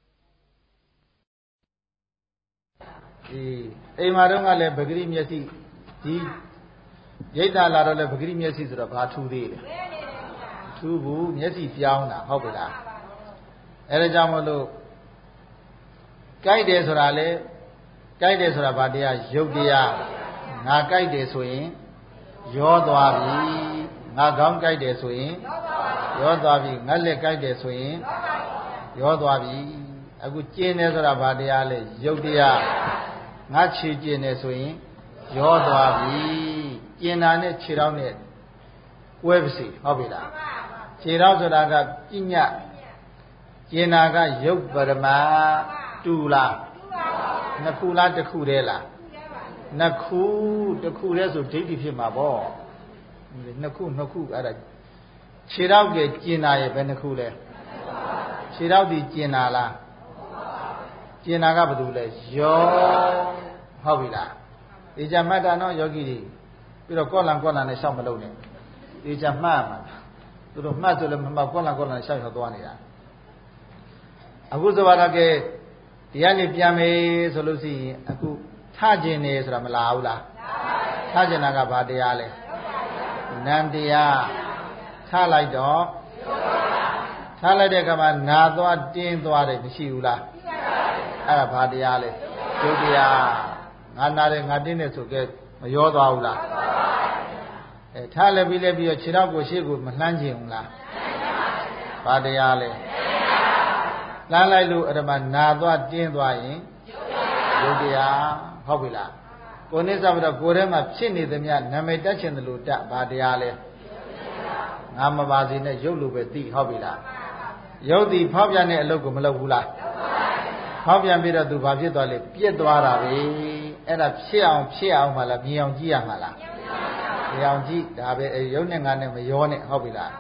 Speaker 1: အိမ်မှာတော့ကလည်းပဂရိမျက်စိဒီရိတ်တာလာတော့လည်းပဂရိမျက်စိဆိုတော့ဘာထူးသေးလဲထူးဘူးမျက်စိပြောင်းတာဟုတ်ပြီလားအဲဒါကြောင့်မလို့ကြိုက်တယ်ဆိုတာလေကြိုက်တယ်ဆိုတာဘာတရားရုပ်တရားငါကြိုက်တယ်ဆိုရင်ရောသွားပြီငါခေါင်းကြိုက်တယ်ဆိုရင်ရောသွားပြီငါလက်ကြိုက်တယ်ဆိုရင်ရောသွားပြီအခုကျင်းတယ်ဆိုတာဘာတရားလဲရုပ်တရားငါခြေကျင်းတယ်ဆိုရင်ရောသွားပြီကျင်းတာနဲ့ခြေထောက်နဲ့ကွဲပါစေဟုတ်ပြီလားခြေထောက်ဆိုတာကပညာကျင်းတာကရုပ်ပရမတူလားနှစ်ခုလားတစ်ခုတည်းလားနှစ်ခုတစ်ခုတည်းဆိုဒိဋ္ဌိဖြစ်မှာပေါ့နှစ်ခုနှစ်ခုအဲ့ဒါခြေထောက်ကကျင်တာရဲ့ဘယ်နှစ်ခုလဲခြေထောက်ဒီကျင်တာလားကျင်တာကဘာလို့လဲရောဟုတ်ပြီလားဒီကြမှတ်တာနော်ယောဂီတွေပြီးတော့ကောလံကောလံနဲ့ရှောက်မလုပ်နဲ့ဒီကြမှတ်မှာသူတို့မှတ်ဆိုလည်းမမှတ်ကောလံကောလံရှောက်ရှောက်သွားနေတာအခုဆိုပါတော့ကဲဒီကနေပြန်မယ်ဆိုလို့ရှိရင်အခုထကျင်နေဆိုတာမလားဘူးလားထကျင်တာကဘာတရားလဲနံတရားထလိုက်တော့ထလိုက်တဲ့အခါမှာနာသွားတင်းသွားတယ်မရှိဘူးလားအဲ့ဒါဘာတရားလဲဒုတရားငါနာတယ်ငါတင်းတယ်ဆိုကဲမရောသွားဘူးလားအဲထလည်းပြီးလည်းပြီးတော့ခြေထောက်ကိုရှေ့ကိုမလှမ်းချင်ဘူးလားဘာတရားလဲလှမ်းလိုက်လို့အဲ့ဒါမှနာသွားတင်းသွားရင်ဒုတရားဟုတ်ပြီလားကိုနိစ္စပြီးတော့ကိုယ်ထဲမှာဖြစ်နေသမျှနာမည်တက်ချင်တယ်လို့တတ်ဘာတရားလဲငါမပါစေနဲ့ရုပ်လိုပဲသိဟုတ်ပြီလားရုပ်ဒီဖောက်ပြန်တဲ့အလုပ်ကိုမလုပ်ဘူးလားဖောက်ပြန်ပြီးတော့သူဘာဖြစ်သွားလဲပြက်သွားတာပဲအဲ့ဒါဖြစ်အောင်ဖြစ်အောင်မှလားမြင်အောင်ကြည့်ရမှာလားမြင်အောင်ကြည့်ဒါပဲရုပ်နဲ့ငါနဲ့မရောနဲ့ဟုတ်ပြီလား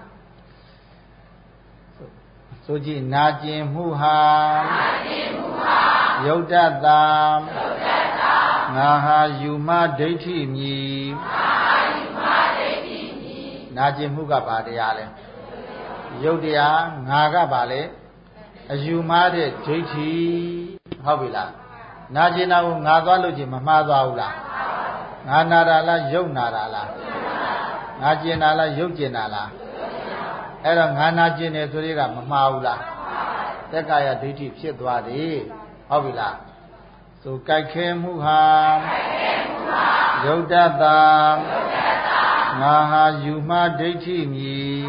Speaker 1: ဆိုကြည့်နာကျင်မှုဟာနာကျင်မှုဟာယုတ်တတံယုတ်တတံငါဟာယူမဒိဋ္ဌိမြည်ငါဟာယူမဒိဋ္ဌိမြည်နာကျင်မှုကဘာတရားလဲယုတ်တရားငါကဘာလဲအယူမတဲ့ဒိဋ္ဌိဟုတ်ပြီလားနာကျင်တာကိုငါသွားလို့ချင်းမမှားသွားဘူးလားငါနာတာလားယုတ်နာတာလားငါကျင်တာလားယုတ်ကျင်တာလားအဲ့တော့ငါနာကျင်တယ်ဆိုတွေကမမှားဘူးလားတက္ကရာဒိဋ္ဌိဖြစ်သွားတယ်ဟုတ်ပြီလားဆိုကြိုက်ခဲမှုဟာယုတ်တတံငါဟာယူမဒိဋ္ဌိမြည်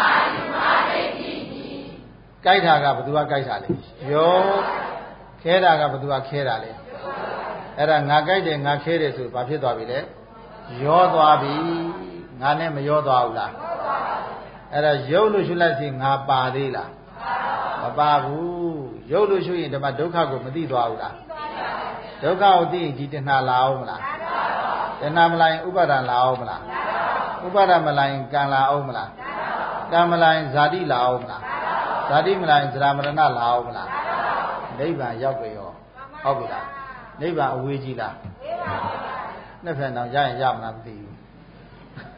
Speaker 1: ကြိုက်တာကဘယ်သူကကြိုက်တာလဲယောခဲတာကဘယ်သူကခဲတာလဲအဲ့ဒါငါကြိုက်တယ်ငါခဲတယ်ဆိုဘာဖြစ်သွားပြီလဲရောသွားပြီငါနဲ့မရောသွားဘူးလားအဲ့ဒါရုပ်လို့ရှုလိုက်စီငါပါသေးလားမပါဘူးရုပ်လို့ရှုရင်ဓမ္မဒုက္ခကိုမသိသွားဘူးလားဒုက္ခကိုသိရင်ဒီတဏှာလာအောင်မလားတဏှာမလာရင်ဥပါဒံလာအောင်မလားဥပါဒံမလာရင်ကံလာအောင်မလားကံမလာရင်ဇာတိလာအောင်မလားဇာတိမလာရင်ဇရာမရဏလာအောင်မလားနိဗ္ဗာန်ရောက်ပြီရောဟုတ်ပြီလားနိဗ္ဗာန်အဝေးကြီးလားနှစ်ဖက်တော့ရရင်ရမလားမသိဘူး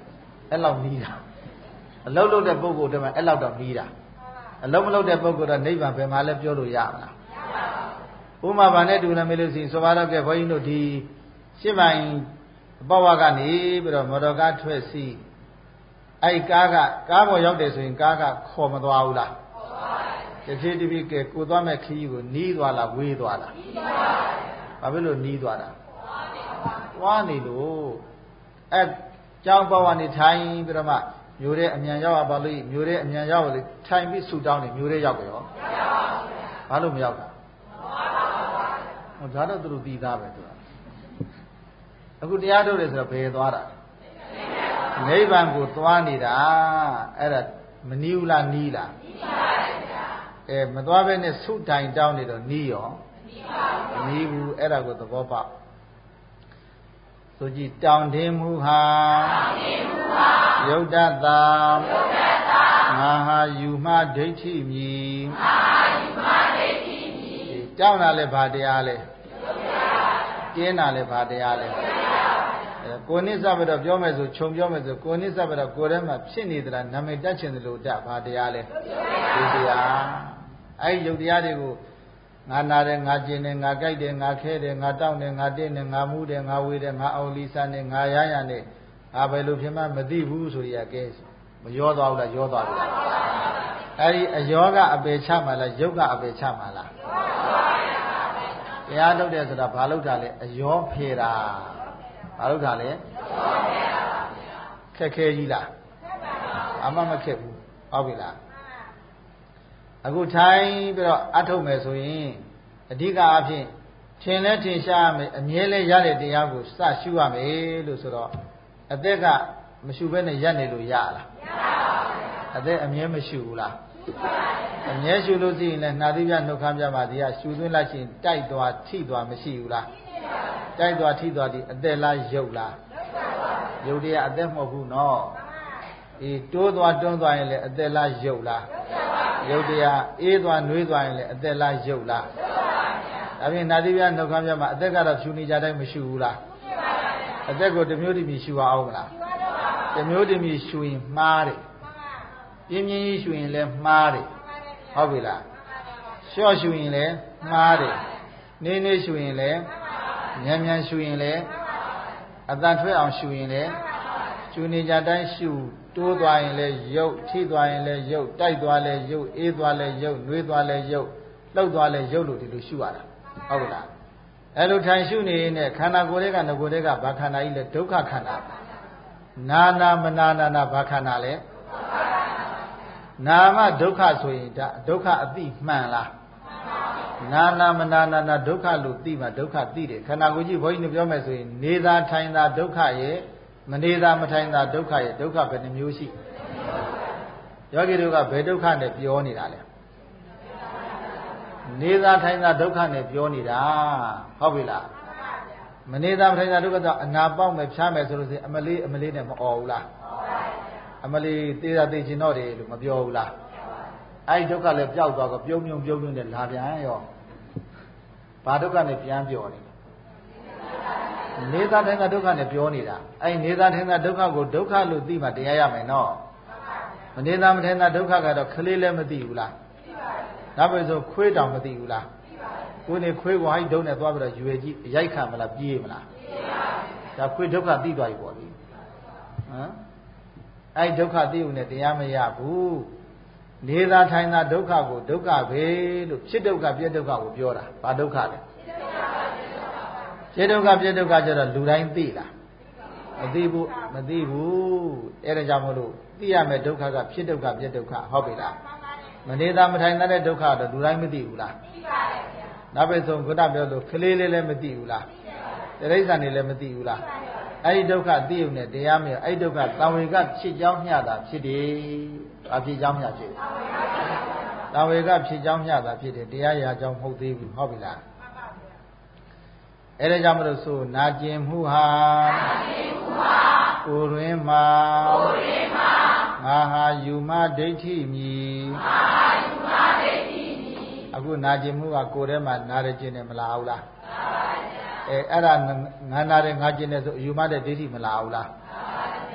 Speaker 1: အဲ့လောက်နီးတာအလုံးလုံးတဲ့ပုဂ္ဂိုလ်တည်းမှာအဲ့လောက်တော့နီးတာအလုံးမလုံးတဲ့ပုဂ္ဂိုလ်တော့နိဗ္ဗာန်ဘယ်မှာလဲပြောလို့ရမလားဥမာဘာနဲ့တူလဲမေးလို့ရှိရင်ဆိုပါတော့ကဲဘုန်းကြီးတို့ဒီရှစ်မိုင်ဘဝကနေပြီးတော့မော်တော်ကားထွက်စီးအဲ့ကားကကားပေါ်ရောက်တယ်ဆိုရင်ကားကခေါ်မသွားဘူးလားခေါ်ပါတယ်တဖြည်းတဖြည်းကဲကိုသွားမဲ့ခရီးကိုနီးသွားလားဝေးသွားလားနီးသွားပါတယ်ဘာဖြစ်လို့နီးသွားတာသွားနေလို့အဲကြောင်းဘဝနေထိုင်ပြီးတော့မှမျိုးတဲ့အမြန်ရောက်ရပါလို့မျိုးတဲ့အမြန်ရောက်လို့ထိုင်ပြီးဆူတောင်းနေမျိုးတဲ့ရောက်ရောမရောက်ပါဘူးဘာလို့မရောက်တာဟောဒါတော့သူတို့ပြီးသားပဲသူကအခုတရားထုတ်တယ်ဆိုတော့ဘယ်သွားတာနိဗ္ဗာန်ကိုသွားနေတာအဲ့ဒါမနီးဘူးလားနီးလားနီးပါတယ်ဗျာအဲမသွားဘဲနဲ့ဆုတိုင်တောင်းနေတော့နီးရောမနီးပါဘူးမနီးဘူးအဲ့ဒါကိုသဘောပေါက်ဆိုကြည့်တောင်းတင်းမှုဟာတောင်းတင်းမှုဟာယုတ်တတယုတ်တတငါဟာယူမှဒိဋ္ဌိမြည်ငါဟာယူမှဒိဋ္ဌိမြည်တောင်းတာလဲဘာတရားလဲယုတ်တရားတင်းတာလဲဘာတရားလဲကိုနိစ္စဘတော့ပြောမယ်ဆိုခြုံပြောမယ်ဆိုကိုနိစ္စဘတော့ကိုယ်ထဲမှာဖြစ်နေသလားနာမည်တက်ချင်တယ်လို့တတ်ဘာတရားလဲယုတ်တရားအဲ့ဒီယုတ်တရားတွေကိုငါနာတယ်ငါကျင်တယ်ငါကြိုက်တယ်ငါခဲတယ်ငါတောင်းတယ်ငါတင်းတယ်ငါမှုတယ်ငါဝေးတယ်ငါအောင်လီစားတယ်ငါရရနဲ့ငါဘယ်လိုဖြစ်မှမသိဘူးဆိုရကဲမရောသွားဘူးလားရောသွားပြီလားအဲ့ဒီအယောကအပေချမှလားယုတ်ကအပေချမှလားတရားလုပ်တယ်ဆိုတာဘာလုပ်တာလဲအယောဖေတာဘာလုပ်တာလဲခက်ခဲကြီးလားအမှမခက်ဘူးဟုတ်ပြီလားအခုထိုင်ပြီးတော့အထုတ်မယ်ဆိုရင်အဓိကအဖြစ်ထင်လဲထင်ရှားရမယ်အမြဲလဲရတဲ့တရားကိုစရှုရမယ်လို့ဆိုတော့အသက်ကမရှုဘဲနဲ့ရက်နေလို့ရလားမရပါဘူးအသက်အမြဲမရှုဘူးလားအမြဲရှုလို့ရှိရင်လည်းနှာသီးပြနှုတ်ခမ်းပြပါတရားရှုသွင်းလိုက်ရင်တိုက်သွားထိသွားမရှိဘူးလားတိုက်သွားထိသွားဒီအသက်လားရုပ်လားရုပ်တရားအသက်မဟုတ်ဘူးနော်အေးတိုးသွားတွန်းသွားရင်လည်းအသက်လားရုပ်လားရုပ်တရားအေးသွားနှွေးသွားရင်လည်းအသက်လားရုပ်လားဒါဖြင့်နာသီးပြနှုတ်ခမ်းပြမှာအသက်ကတော့ရှုနေကြတိုင်းမရှုဘူးလားအသက်ကိုတမျိုးတည်းမြရှုအောင်မလားတမျိုးတည်းမြရှုရင်မှားတယ်ပြင်းပြင်းကြီးရှုရင်လည်းမှားတယ်ဟုတ်ပြီလားလျှော့ရှုရင်လည်းမှားတယ်နေနေရှုရင်လည်းမြန်မြန်ရှုရင်လည်းအတန်ထွက်အောင်ရှုရင်လည်းရှုနေကြတိုင်းရှုတိုးသွားရင်လည်းရုပ်ထိသွားရင်လည်းရုပ်တိုက်သွားလည်းရုပ်အေးသွားလည်းရုပ်နှွေးသွားလည်းရုပ်လှုပ်သွားလည်းရုပ်လို့ဒီလိုရှုရတာဟုတ်ပြီလားအဲ့လိုထိုင်ရှုနေရင်ခန္ဓာကိုယ်တွေကငကိုယ်တွေကဘာခန္ဓာကြီးလဲဒုက္ခခန္ဓာနာနာမနာနာနာဘာခန္ဓာလဲနာမဒုက္ခဆိုရင်ဒါဒုက္ခအသိမှန်လားနာနာမနာနာနာဒုက္ခလို့သိမှဒုက္ခသိတယ်ခန္ဓာကိုယ်ကြီးဘုန်းကြီးပြောမယ်ဆိုရင်နေသာထိုင်သာဒုက္ခရဲ့မနေသာမထိုင်သာဒုက္ခရဲ့ဒုက္ခဘယ်နှမျိုးရှိယောဂီတို့ကဘယ်ဒုက္ခနဲ့ပြောနေတာလဲနေသာထိုင်သာဒုက္ခနဲ့ပြောနေတာဟုတ်ပြီလားမနေသာမထိုင်သာဒုက္ခတော့အနာပေါက်မယ်ဖြားမယ်ဆိုလို့ရှိရင်အမလေးအမလေးနဲ့မအော်ဘူးလားအမလေးသေးတာသိချင်တော့တယ်လို့မပြောဘူးလားအဲ့ဒီဒုက္ခလည်းပျောက်သွားတော့ပြုံးပြုံးပြုံးပြုံးနဲ့လာပြန်ရောဘာဒုက္ခနဲ့ပြန်ပြောနေနေသာထိုင်သာဒုက္ခနဲ့ပြောနေတာအဲ့ဒီနေသာထိုင်သာဒုက္ခကိုဒုက္ခလို့သိမှတရားရမယ်နော်မနေသာမထိုင်သာဒုက္ခကတော့ခလေးလည်းမသိဘူးလားဒါပဲဆိုခွေးတောင်မသိဘူးလားကိုယ်နေခွေးကိုဟိုက်ဒုံနဲ့သွားပြီးတော့ရွယ်ကြည့်ရိုက်ခံမလားပြေးမလားဒါခွေးဒုက္ခသိသွားပြီပေါ့လေဟမ်အဲ့ဒုက္ခသိုံနဲ့တရားမရဘူးနေသာထိုင်သာဒုက္ခကိုဒုက္ခပဲလို့ဖြစ်ဒုက္ခပြည့်ဒုက္ခကိုပြောတာဘာဒုက္ခလဲဖြစ်ဒုက္ခပြည့်ဒုက္ခကျတော့လူတိုင်းသိလားမသိဘူးမသိဘူးအဲ့ဒါကြောင့်မို့လို့သိရမယ်ဒုက္ခကဖြစ်ဒုက္ခပြည့်ဒုက္ခဟုတ်ပြီလားမနေသာမထိုင်သာတဲ့ဒုက္ခတော့လူတိုင်းမသိဘူးလားသိပါတယ်ဗျာနောက်ပဲဆုံးခုနပြောလို့ခလေးလေးလည်းမသိဘူးလားတိရစ္ဆာန်တွေလည်းမသိဘူးလားအဲ့ဒီဒုက္ခသိုံနဲ့တရားမရအဲ့ဒီဒုက္ခသံဝေကဖြစ်ကြောင်းမျှတာဖြစ်တယ်။ဘာဖြစ်ကြောင်းမျှဖြစ်။သံဝေကဖြစ်ကြောင်းမျှတာဖြစ်တယ်တရားရာကြောင်းမဟုတ်သေးဘူးဟုတ်ပြီလား။အဲ့ဒါကြောင့်မလို့ဆိုနာကျင်မှုဟာနာကျင်မှုဟာကိုယ်တွင်မှာကိုယ်တွင်မှာငါဟာယူမဒိဋ္ဌိမြည်ငါဟာယူမဒိဋ္ဌိမြည်အခုနာကျင်မှုကကိုယ်ထဲမှာနာရကျင်တယ်မလားဟုတ်လား။အဲအဲ့ဒါငါနာတယ်ငါကျင်တယ်ဆိုအယူမတဲ့ဒိဋ္ဌိမလာဘူးလား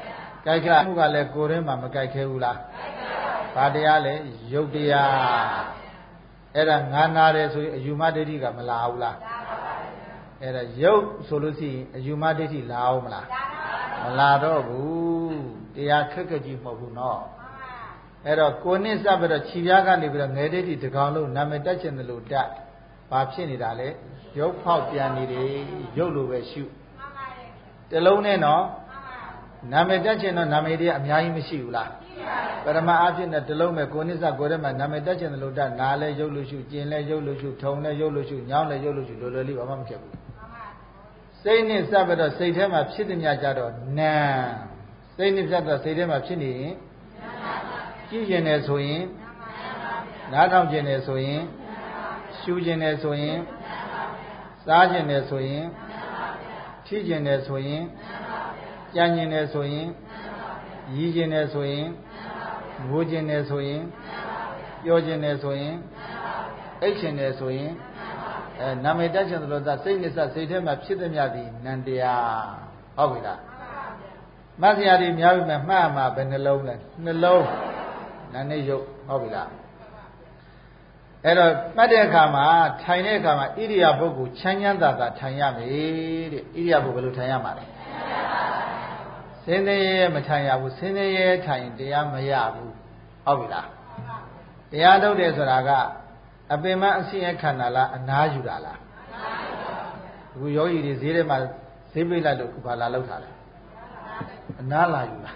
Speaker 1: ကြိုက်ခဲ့မှုကလည်းကိုယ်ထဲမှာမကြိုက်ခဲဘူးလားဘာတရားလဲယုတ်တရားအဲ့ဒါငါနာတယ်ဆိုရင်အယူမဒိဋ္ဌိကမလာဘူးလားအဲ့ဒါယုတ်ဆိုလို့ရှိရင်အယူမဒိဋ္ဌိလာအောင်မလားမလာတော့ဘူးတရားခက်ခက်ကြီးမဟုတ်ဘူးနော်အဲ့တော့ကိုနှစ်စပ်ပြီးတော့ခြေပြားကနေပြီးတော့ငယ်ဒိဋ္ဌိတကောင်လုံးနာမည်တက်ချင်တယ်လို့တက်ဘာဖြစ်နေတာလဲရုပ်ဖောက်ပြန်နေတယ်ရုပ်လိုပဲရှုတလုံးနဲ့နော်နာမည်တက်ချင်တော့နာမည်တွေအများကြီးမရှိဘူးလားပရမအဖြစ်နဲ့တလုံးပဲကိုနှစ်စပ်ကိုယ်ထဲမှာနာမည်တက်ချင်တယ်လို့တက်နားလဲရုပ်လိုရှုကျင်လဲရုပ်လိုရှုထုံလဲရုပ်လိုရှုညောင်းလဲရုပ်လိုရှုလိုလွယ်လေးဘာမှမဖြစ်ဘူးစိတ်နဲ့စပ်ပြီးတော့စိတ်ထဲမှာဖြစ်တဲ့များကြတော့နာစိတ်နဲ့စပ်တော့စိတ်ထဲမှာဖြစ်နေရင်ကြည့်ကျင်တယ်ဆိုရင်နားထောင်ကျင်တယ်ဆိုရင်ရှူကျင်တယ်ဆိုရင်စားကျင်တယ်ဆိုရင်ထိကျင်တယ်ဆိုရင်ကြံ့ကျင်တယ်ဆိုရင်ရည်ကျင်တယ်ဆိုရင်ငိုကျင်တယ်ဆိုရင်ပြောကျင်တယ်ဆိုရင်အိတ်ကျင်တယ်ဆိုရင်အဲနာမည်တက်ချင်တယ်လို့သာစိတ်နဲ့စစိတ်ထဲမှာဖြစ်သမျှသည်နန္တရားဟုတ်ပြီလားမဆရာကြီးများပြီမဲ့မှတ်မှာပဲနှလုံးလဲနှလုံးနာနဲ့ရုပ်ဟုတ်ပြီလားအဲ့တော့မှတ်တဲ့အခါမှာထိုင်တဲ့အခါမှာဣရိယာပုဂ္ဂိုလ်ချမ်းချမ်းသာသာထိုင်ရမယ်တဲ့ဣရိယာပုဂ္ဂိုလ်ဘယ်လိုထိုင်ရမှာလဲစင်းသေးရဲမထိုင်ရဘူးစင်းသေးရဲထိုင်တရားမရဘူးဟုတ်ပြီလားတရားထုတ်တယ်ဆိုတာကအပင်မအစင်းရခန္ဓာလားအနားယူတာလားအခုယောဂီတွေဈေးထဲမှာဈေးပိတ်လိုက်လို့ခုဘာလာလောက်တာလဲအနားလာယူတာ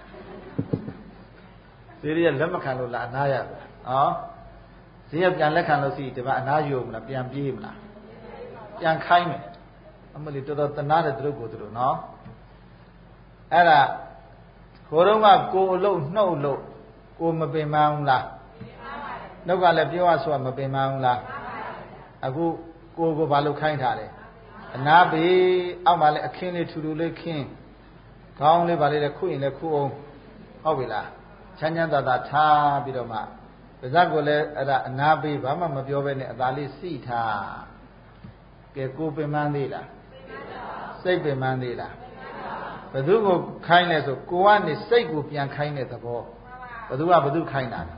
Speaker 1: ဈေးရလက်မခံလို့လားအနားရတာဟောဈေးရပြန်လက်ခံလို့ရှိဒီမှာအနားယူမလားပြန်ပြေးမလားပြန်ခိုင်းမယ်အမလီတော်တော်တနာတယ်သူတို့ကိုသူတို့နော်အဲ့ဒါကိုတော့ကကိုအလုံးနှုတ်လို့ကိုမပင်မအောင်လားနှုတ်ကလည်းပြောရဆိုမပင်မအောင်လားအခုကိုကိုဘာလို့ခိုင်းထားလဲအနာဘေးအောက်မှာလည်းအခင်းလေးထူထူလေးခင်းခေါင်းလေးဗာလေးလည်းခုရင်လည်းခုအောင်ဟုတ်ပြီလားချမ်းချမ်းသာသာထားပြီးတော့မှပါဇက်ကိုလည်းအဲ့ဒါအနာဘေးဘာမှမပြောဘဲနဲ့အသာလေးစီထားကဲကိုပင်မသေးလားစိတ်ပင်မသေးလားဘသူကိုခိုင်းလဲဆိုကိုကနေစိတ်ကိုပြန်ခိုင်းတဲ့သဘောဘသူကဘသူခိုင်းတာ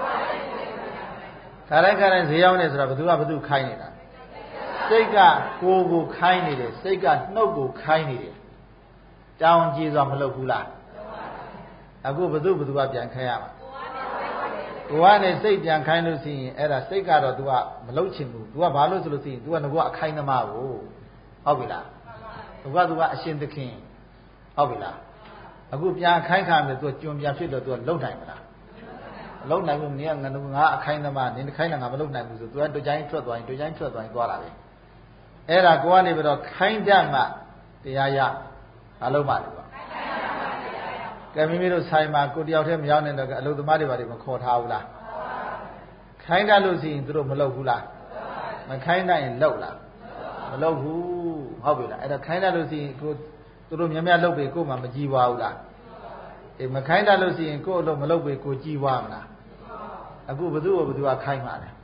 Speaker 1: ခါတိုင်းခါတိုင်းဈေးရောက်နေဆိုတော့ဘသူကဘသူခိုင်းနေတာစိတ်ကကိုယ်ကိုခိုင်းနေတယ်စိတ်ကနှုတ်ကိုခိုင်းနေတယ်တောင်းကြည့်စွာမလုပ်ဘူးလားအခုဘသူဘသူကပြန်ခိုင်းရမှာကိုကနေစိတ်ပြန်ခိုင်းလို့ရှိရင်အဲ့ဒါစိတ်ကတော့ तू ကမလုပ်ချင်ဘူး तू ကဘာလို့ဆိုလို့ရှိရင် तू ကငါကအခိုင်းသမားကိုဟုတ်ပြီလား तू က तू ကအရှင်သခင်ဟုတ်ပြီလားအခုပြန်ခိုင်းခါမယ် तू ကျွံပြန်ဖြစ်တော့ तू ကလုံနိုင်မလားမလုံနိုင်ဘူးနင်ကငါအခိုင်းသမားနင်ခိုင်းတာငါမလုံနိုင်ဘူးဆို तू ကတို့ချိုင်းထွက်သွားရင်တို့ချိုင်းထွက်သွားရင်သွားတာပဲအဲ့ဒါကိုကနေပြီးတော့ခိုင်းတတ်မှတရားရမလုပ်ပါဘူးကဲမိမိတို့ဆိုင်မှာကိုတယောက်တည်းမရောက်နိုင်တော့အလုပ်သမားတွေဘာတွေမခေါ်ထားဘူးလားခိုင်းတတ်လို့ရှိရင်သူတို့မလုပ်ဘူးလားမခိုင်းတတ်ရင်လုပ်လားမလုပ်ဘူးဟုတ်ပြီလားအဲ့ဒါခိုင်းတတ်လို့ရှိရင်ကိုသူတို့များများလုပ်ပြီကိုမှမကြည်ပါဘူးလားအေးမခိုင်းတတ်လို့ရှိရင်ကိုအလုပ်မလုပ်ပြီကိုကြည်ပါမလားအခုဘသူ့ကိုဘသူကခိုင်းပါလဲ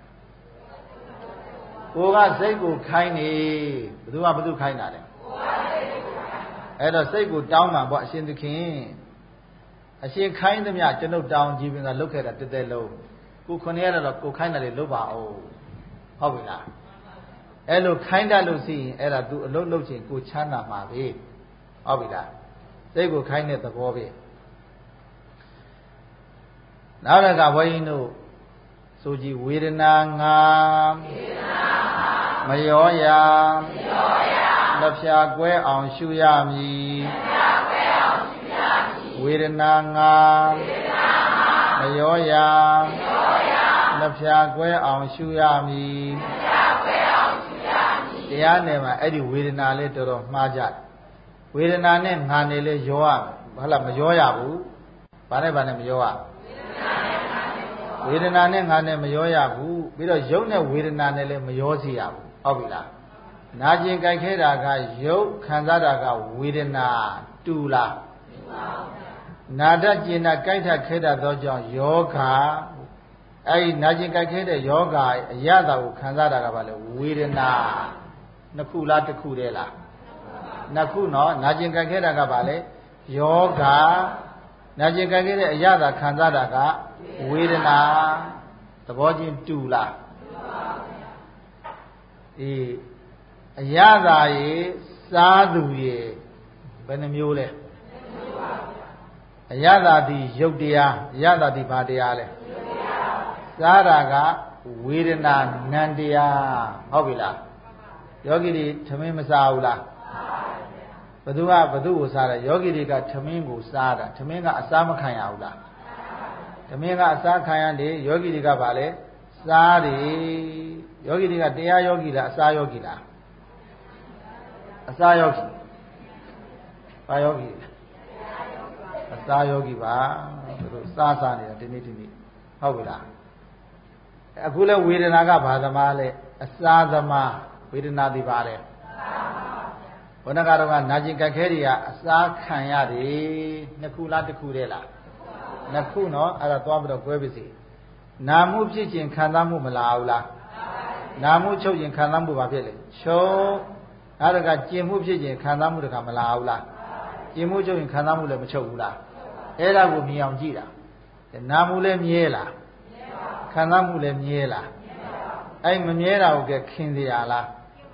Speaker 1: ကိုကစိတ်ကိုခိုင်းနေဘသူကဘသူခိုင်းတာလဲအဲ့တော့စိတ်ကိုတောင်းမှပေါ့အရှင်သခင်အရှင်ခိုင်းသမျှကျွန်ုပ်တောင်းကြည့်ပြီးကလုတ်ခဲ့တာတက်တက်လုံးကိုခွန်ရတော့ကိုခိုင်းတယ်လေလုတ်ပါအောင်ဟုတ်ပြီလားအဲ့လိုခိုင်းတတ်လို့ရှိရင်အဲ့ဒါ तू အလုတ်လုတ်ချင်ကိုချမ်းသာမှာပဲဟုတ်ပြီလားစိတ်ကိုခိုင်းတဲ့သဘောပဲနောက်တစ်ခါဘုန်းကြီးတို့ဆိုကြည့်ဝေဒနာငါဝေဒနာမရောရာမရောရာလက်ဖြာကွဲအောင်ရှုရမည်လက်ဖြာကွဲအောင်ရှုရမည်ဝေဒနာငါဝေဒနာမရောရာမရောရာလက်ဖြာကွဲအောင်ရှုရမည်လက်ဖြာကွဲအောင်ရှုရမည်တရားနယ်မှာအဲ့ဒီဝေဒနာလေးတော်တော်မှားကြဝေဒနာနဲ့ငါနေလေရောရဟုတ်လားမရောရဘူးဘာနဲ့ဘာနဲ့မရောရဝေဒနာနဲ့ငါနဲ့မရောရဘူးပြီးတော့ရုပ်နဲ့ဝေဒနာနဲ့လည်းမရောစေရဘူးဟုတ်ပြီလားနာကျင်ကြိုက်ခဲတာကရုပ်ခံစားတာကဝေဒနာတူလားတူပါဘူးနာတတ်ကျင်တတ်ကြိုက်တတ်ခဲတတ်သောကြောင့်ယောဂအဲဒီနာကျင်ကြိုက်ခဲတဲ့ယောဂအရသာကိုခံစားတာကဘာလဲဝေဒနာနှစ်ခုလားတစ်ခုတည်းလားနှစ်ခုနော်နာကျင်ကြိုက်ခဲတာကဘာလဲယောဂနာကျင်ကြိုက်ခဲ့တဲ့အရသာခံစားတာကဝေဒနာသဘောချင်းတူလားအေးအရသာရေစားသူရေဘယ်နှမျိုးလဲအရသာတိရုပ်တရားအရသာတိဘာတရားလဲစားတာကဝေဒနာနံတရားဟုတ်ပြီလားယောဂီတွေထမင်းမစားဘူးလားဘသူကဘသူကိုစားတယ်ယောဂီတွေကထမင်းကိုစားတာထမင်းကအစားမခံရဘူးလားထမင်းကအစားခံရတယ်ယောဂီတွေကဗာလဲစားတယ်ယောဂီတွေကတရားယောဂီလားအစားယောဂီလားအစားယောဂီဘာယောဂီအစားယောဂီပါသူတို့စားစားနေတာဒီနေ့ဒီနေ့ဟုတ်ပြီလားအခုလဲဝေဒနာကဘာသမားလဲအစားသမားဝေဒနာဒီပါတယ်ဘုန်းကတော့ကနာကျင်ကြက်ခဲတွေကအစားခံရတယ်နှစ်ခုလားတစ်ခုတည်းလားနှစ်ခုနော်အဲ့ဒါသွားပြီးတော့꿰ပါစီနာမှုဖြစ်ခြင်းခံစားမှုမလာဘူးလားနာမှုချုပ်ခြင်းခံစားမှုဘာဖြစ်လဲချုပ်အဲ့ဒါကကျင်မှုဖြစ်ခြင်းခံစားမှုတခါမလာဘူးလားကျင်မှုချုပ်ရင်ခံစားမှုလည်းမချုပ်ဘူးလားအဲ့ဒါကိုမြင်အောင်ကြည့်တာနာမှုလည်းမြဲလားခံစားမှုလည်းမြဲလားအဲ့မမြဲတာကိုကခင်စရာလား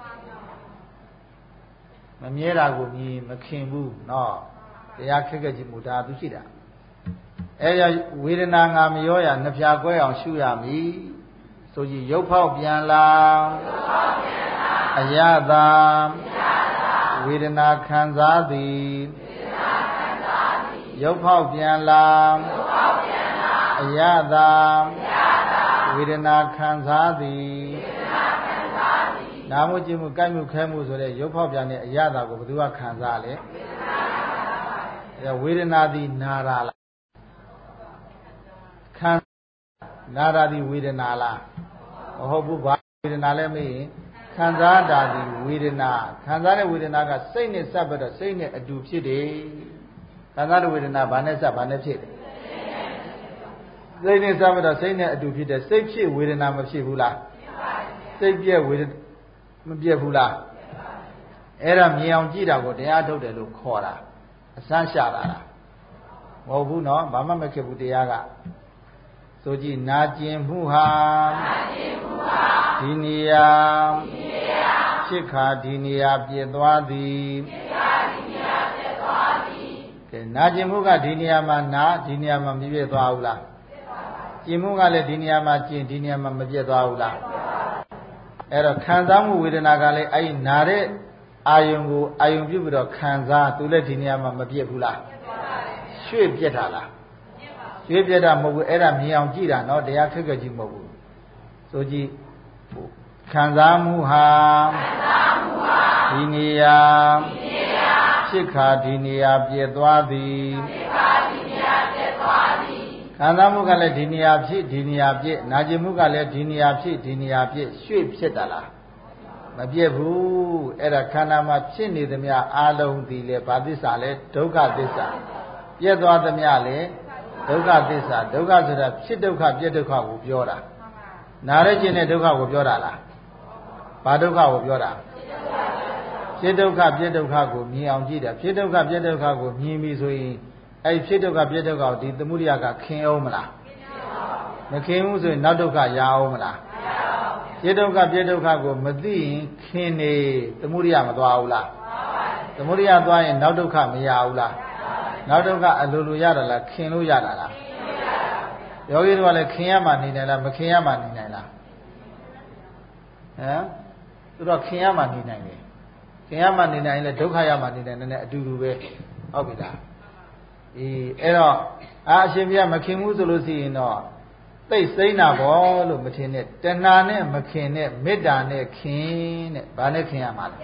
Speaker 1: မမြဲတာကိုမြင်မခင်ဘူးเนาะတရားခက်ခက်ကြည့်မှုဒါသူရှိတာအဲ့ရဝေဒနာငါမရောရနှစ်ဖြာကွဲအောင်ရှုရမည်ဆိုကြည့်ရုပ်ဖောက်ပြန်လာအယတာဝေဒနာခံစားသည်ရုပ်ဖောက်ပြန်လာအယတာဝေဒနာခံစားသည်နာမှုကြည့်မှုကြိုက်မှုခဲမှုဆိုတဲ့ရုပ်ဖောက်ပြန်တဲ့အရာတာကိုဘယ်သူကခံစားလဲဝေဒနာသည်နာတာလားခံနာတာသည်ဝေဒနာလားမဟုတ်ဘူးဘာဝေဒနာလဲမေးရင်ခံစားတာသည်ဝေဒနာခံစားတဲ့ဝေဒနာကစိတ်နဲ့စပ်ပြီးတော့စိတ်နဲ့အတူဖြစ်တယ်ခံစားတဲ့ဝေဒနာဘာနဲ့စပ်ဘာနဲ့ဖြစ်တယ်စိတ်နဲ့စပ်ပြီးတော့စိတ်နဲ့အတူဖြစ်တယ်စိတ်ဖြစ်ဝေဒနာမဖြစ်ဘူးလားစိတ်ပြည့်ဝေဒနာမပြတ်ဘူးလားအဲ့ဒါမြင်အောင်ကြည့်တာကိုတရားထုတ်တယ်လို့ခေါ်တာအစမ်းရှာတာလားမဟုတ်ဘူးနော်ဘာမှမဖြစ်ဘူးတရားကဆိုကြည့်နာကျင်မှုဟာဒီနေရာဖြစ်ခါဒီနေရာပြည့်သွားသည်ကဲနာကျင်မှုကဒီနေရာမှာနာဒီနေရာမှာမပြည့်သွားဘူးလားကျင်မှုကလည်းဒီနေရာမှာကျင်ဒီနေရာမှာမပြည့်သွားဘူးလားအဲ့တော့ခံစားမှုဝေဒနာကလည်းအဲ့ဒီနာတဲ့အာယုံကိုအာယုံပြုပြီးတော့ခံစားသူလည်းဒီနေရာမှာမပြည့်ဘူးလားရွှေ့ပြက်တာလားရွှေ့ပြက်တာမဟုတ်ဘူးအဲ့ဒါမြင်အောင်ကြည့်တာနော်တရားခက်ခက်ကြီးမဟုတ်ဘူးဆိုကြည့်ခံစားမှုဟာဒီနေရာဖြစ်ခါဒီနေရာပြည့်သွားသည်ခံစားမှုကလည်းဒီနေရာဖြစ်ဒီနေရာပြည့်နာကျင်မှုကလည်းဒီနေရာဖြစ်ဒီနေရာပြည့်ရွှေ့ဖြစ်တာလားမပြည့်ဘူးအဲ့ဒါခန္ဓာမှာဖြစ်နေသမျှအာလုံးဒီလေဘာသစ္စာလဲဒုက္ခသစ္စာပြည့်သွားသမျှလေဒုက္ခသစ္စာဒုက္ခဆိုတာဖြစ်ဒုက္ခပြည့်ဒုက္ခကိုပြောတာနားရခြင်းနဲ့ဒုက္ခကိုပြောတာလားဘာဒုက္ခကိုပြောတာဖြစ်ဒုက္ခပြည့်ဒုက္ခကိုမြင်အောင်ကြည့်တာဖြစ်ဒုက္ခပြည့်ဒုက္ခကိုမြင်ပြီဆိုရင်အဲ့ဖြစ်ဒုက္ခပြည့်ဒုက္ခကိုဒီသမုဒိယကခင်အောင်မလားမခင်ဘူးဆိုရင်နောက်ဒုက္ခရအောင်မလားပြည့်ဒုက္ခပြည့်ဒုက္ခကိုမသိရင်ခင်နေသမုဒိယမသွားဘူးလားသမုဒိယသွားရင်နောက်ဒုက္ခမရဘူးလားနောက်ဒုက္ခအလိုလိုရတာလားခင်လို့ရတာလားယောဂီတို့ကလည်းခင်ရမှနေနိုင်လားမခင်ရမှနေနိုင်လားဟမ်သူတို့ခင်ရမှနေနိုင်တယ်ခင်ရမှနေနိုင်ရင်လည်းဒုက္ခရမှနေနိုင်တယ်နဲ့အတူတူပဲဟုတ်ပြီလားအေးအဲ့တော့အာအရှင်ဘုရားမခင်ဘူးဆိုလို့ရှိရင်တော့သိစိမ့်တာပေါ့လို့မထင်နဲ့တဏှာနဲ့မခင်နဲ့မေတ္တာနဲ့ခင်တဲ့ဘာနဲ့ခင်ရမှာလဲ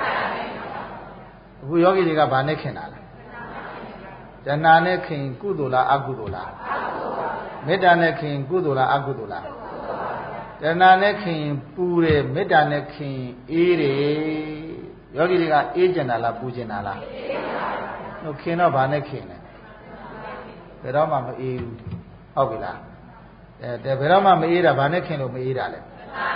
Speaker 1: အခုယောဂီတွေကဘာနဲ့ခင်တာလဲတဏှာနဲ့ခင်ကုသိုလ်လားအကုသိုလ်လားမေတ္တာနဲ့ခင်ကုသိုလ်လားအကုသိုလ်လားတဏှာနဲ့ခင်ပူတယ်မေတ္တာနဲ့ခင်အေးတယ်ယောဂီတွေကအေးကျင်တာလားပူကျင်တာလားဟိုခင်တော့ဘာနဲ့ခင်လဲဘယ်တော့မှမအေးဘူးဟုတ်ပြီလားအဲဘယ်တော့မှမအေးတာဘာနဲ့ခင်လို့မအေးတာလဲ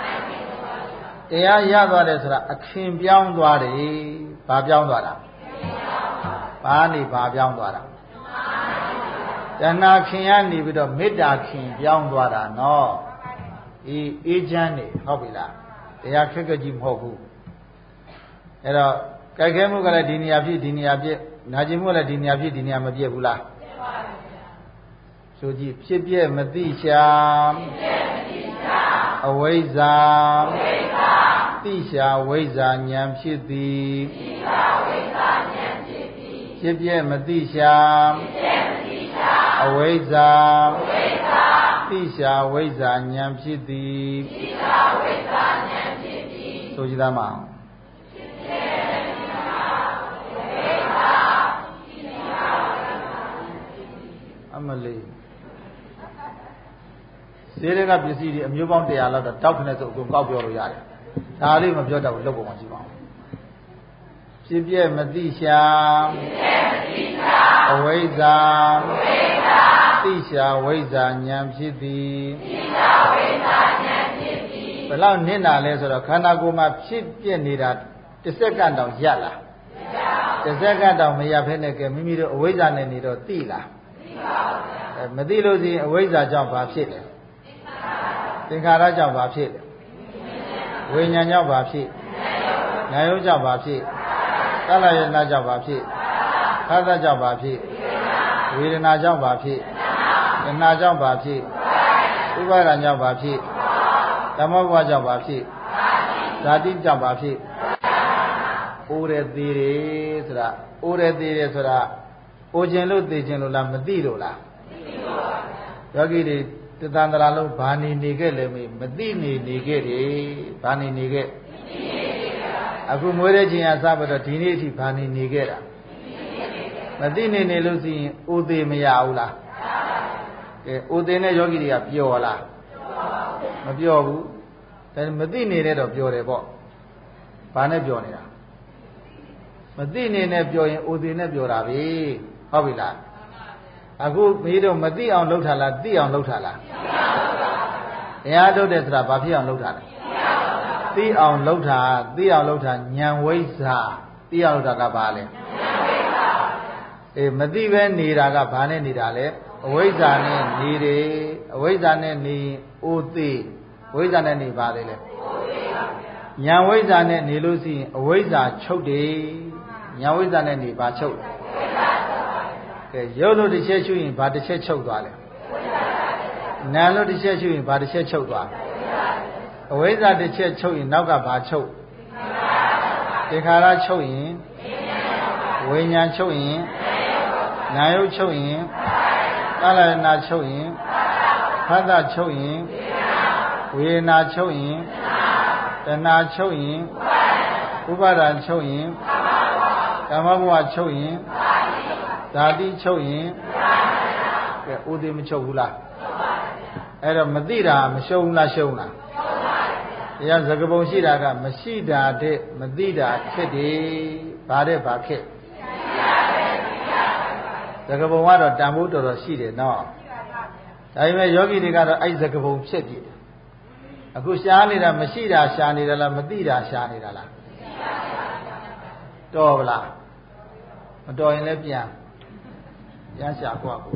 Speaker 1: တရားရသွားတယ်ဆိုတာအခင်ပြောင်းသွားတယ်ဘာပြောင်းသွားတာဘာနေဘာပြောင်းသွားတာတဏှာခင်ကနေပြီးတော့မေတ္တာခင်ပြောင်းသွားတာနော်အေးအေးချမ်းနေဟုတ်ပြီလားတရားခက်ခက်ကြီးမဟုတ်ဘူးအဲ့တော့ကြိုက်ခဲမှုကလည်းဒီနေရာဖြစ်ဒီနေရာဖြစ်နာကျင်မှုလည်းဒီနေရာဖြစ်ဒီနေရာမပြည့်ဘူးလားပြည့်ပါဘူးဆိုကြည့်ဖြစ်ပြမသိရှာဖြစ်ပြမသိရှာအဝိဇ္ဇာအဝိဇ္ဇာသိရှာဝိဇ္ဇာဉာဏ်ဖြစ်သည်သိရှာဝိဇ္ဇာဉာဏ်ဖြစ်သည်ဖြစ်ပြမသိရှာဖြစ်ပြမသိရှာအဝိဇ္ဇာအဝိဇ္ဇာသိရှာဝိဇ္ဇာဉာဏ်ဖြစ်သည်သိရှာဝိဇ္ဇာဉာဏ်ဖြစ်သည်ဆိုကြည့်သားမအောင်အမလေးဈေးတွေကပစ္စည်းတွေအမျိုးပေါင်းတရားလောက်တော့တောက်ခနဲ့ဆိုအကုန်ကောက်ပြောလို့ရတယ်ဒါလေးမပြောတော့ဘူးလုပ်ပုံမှရှိပါအောင်ဖြစ်ပြမသိရှာဖြစ်ပြမသိရှာအဝိဇ္ဇာအဝိဇ္ဇာသိရှာဝိဇ္ဇာဉာဏ်ဖြစ်သည်သိရှာဝိဇ္ဇာဉာဏ်ဖြစ်သည်ဘယ်လောက်နစ်နာလဲဆိုတော့ခန္ဓာကိုယ်မှာဖြစ်ပြနေတာတစ်စက္ကန့်တောင်ရပ်လားတစ်စက္ကန့်တောင်မရပ်ဖဲနဲ့ကဲမိမိတို့အဝိဇ္ဇာနဲ့နေတော့သိလားမသိလို့ရှိရင်အဝိဇ္ဇာကြောင့်ဘာဖြစ်လဲသင်္ခါရကြောင့်ဘာဖြစ်လဲဝိညာဉ်ကြောင့်ဘာဖြစ်နာယုကြောင့်ဘာဖြစ်သလယနာကြောင့်ဘာဖြစ်ခန္ဓာကြောင့်ဘာဖြစ်ဝေဒနာကြောင့်ဘာဖြစ်တဏှာကြောင့်ဘာဖြစ်ဥပါဒာကြောင့်ဘာဖြစ်သမုပ္ပါကြောင့်ဘာဖြစ်ဇာတိကြောင့်ဘာဖြစ်အိုးရသေးတယ်ဆိုတာအိုးရသေးတယ်ဆိုတာအိုခြင်းလို့သိခြင်းလို့လားမသိလို့လားမသိလို့ပါဗျာယောဂီတွေတသန္တရာလုံးဘာနေနေခဲ့လဲမေးမသိနေနေခဲ့တယ်ဘာနေနေခဲ့အခုမွေးတဲ့ချိန်ကစပြီးတော့ဒီနေ့အထိဘာနေနေခဲ့တာမသိနေနေလို့ရှိရင်အိုသေးမရဘူးလားကဲအိုသေးတဲ့ယောဂီတွေကပျော်လားမပျော်ဘူးဒါမသိနေတဲ့တော့ပျော်တယ်ပေါ့ဘာနဲ့ပျော်နေတာမသိနေနဲ့ပျော်ရင်အိုသေးနဲ့ပျော်တာပဲဟုတ်ပြီလားအခုမင်းတို့မသိအောင်လုပ်ထားလားသိအောင်လုပ်ထားလားတရားထုတ်တယ်ဆိုတာဘာဖြစ်အောင်လုပ်ထားလဲသိအောင်လုပ်တာသိအောင်လုပ်တာဉာဏ်ဝိဇ္ဇာသိအောင်လုပ်တာကဘာလဲအေးမသိပဲနေတာကဘာနဲ့နေတာလဲအဝိဇ္ဇာနဲ့နေတယ်အဝိဇ္ဇာနဲ့နေအိုသေးဝိဇ္ဇာနဲ့နေပါလေလေဉာဏ်ဝိဇ္ဇာနဲ့နေလို့ရှိရင်အဝိဇ္ဇာချုပ်တယ်ဉာဏ်ဝိဇ္ဇာနဲ့နေပါချုပ်ကဲရုပ်လို့တစ်ချက်ရှုရင်ဘာတစ်ချက်ချုပ်သွားလဲနာမ်လို့တစ်ချက်ရှုရင်ဘာတစ်ချက်ချုပ်သွားအဝိဇ္ဇာတစ်ချက်ချုပ်ရင်နောက်ကဘာချုပ်သင်္ခါရချုပ်ရင်ဝိညာဉ်ချုပ်ရင်နာယုတ်ချုပ်ရင်သလနာချုပ်ရင်ဖတ်တာချုပ်ရင်ဝေဒနာချုပ်ရင်တဏှာချုပ်ရင်ဥပါဒာချုပ်ရင်ကာမဘဝချုပ်ရင်ဇာတိချုပ်ရင်ကဲဥသိမချုပ်ဘူးလားအဲ့တော့မသိတာမရှုံးလားရှုံးလားတရားစကားပုံရှိတာကမရှိတာတဲ့မသိတာခက်တယ်ဘာတဲ့ဘာခက်စကားပုံကတော့တန်ဖိုးတော်တော်ရှိတယ်နော်ဒါပေမဲ့ယောဂီတွေကတော့အဲ့စကားပုံဖြစ်ပြီအခုရှားနေတာမရှိတာရှားနေတာလားမသိတာရှားနေတာလားတော်ဗလားမတော်ရင်လည်းပြန်ပြန်ရှာကွာကို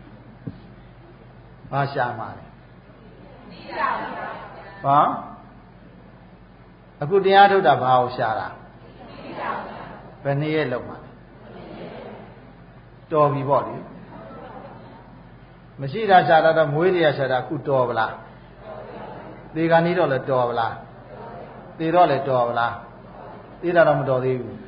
Speaker 1: ဘာရှာမှာလဲဘာအခုတရားထုတ်တာဘာကိုရှာတာဘယ်နည်းရဲ့လောက်မှာတော်ပြီပေါ့လေမရှိတာရှာတာတော့မွေးတရားရှာတာအခုတော်ဗလားသေကနေ့တော့လည်းတော်ဗလားသေတော့လည်းတော်ဗလားသေတာတော့မတော်သေးဘူး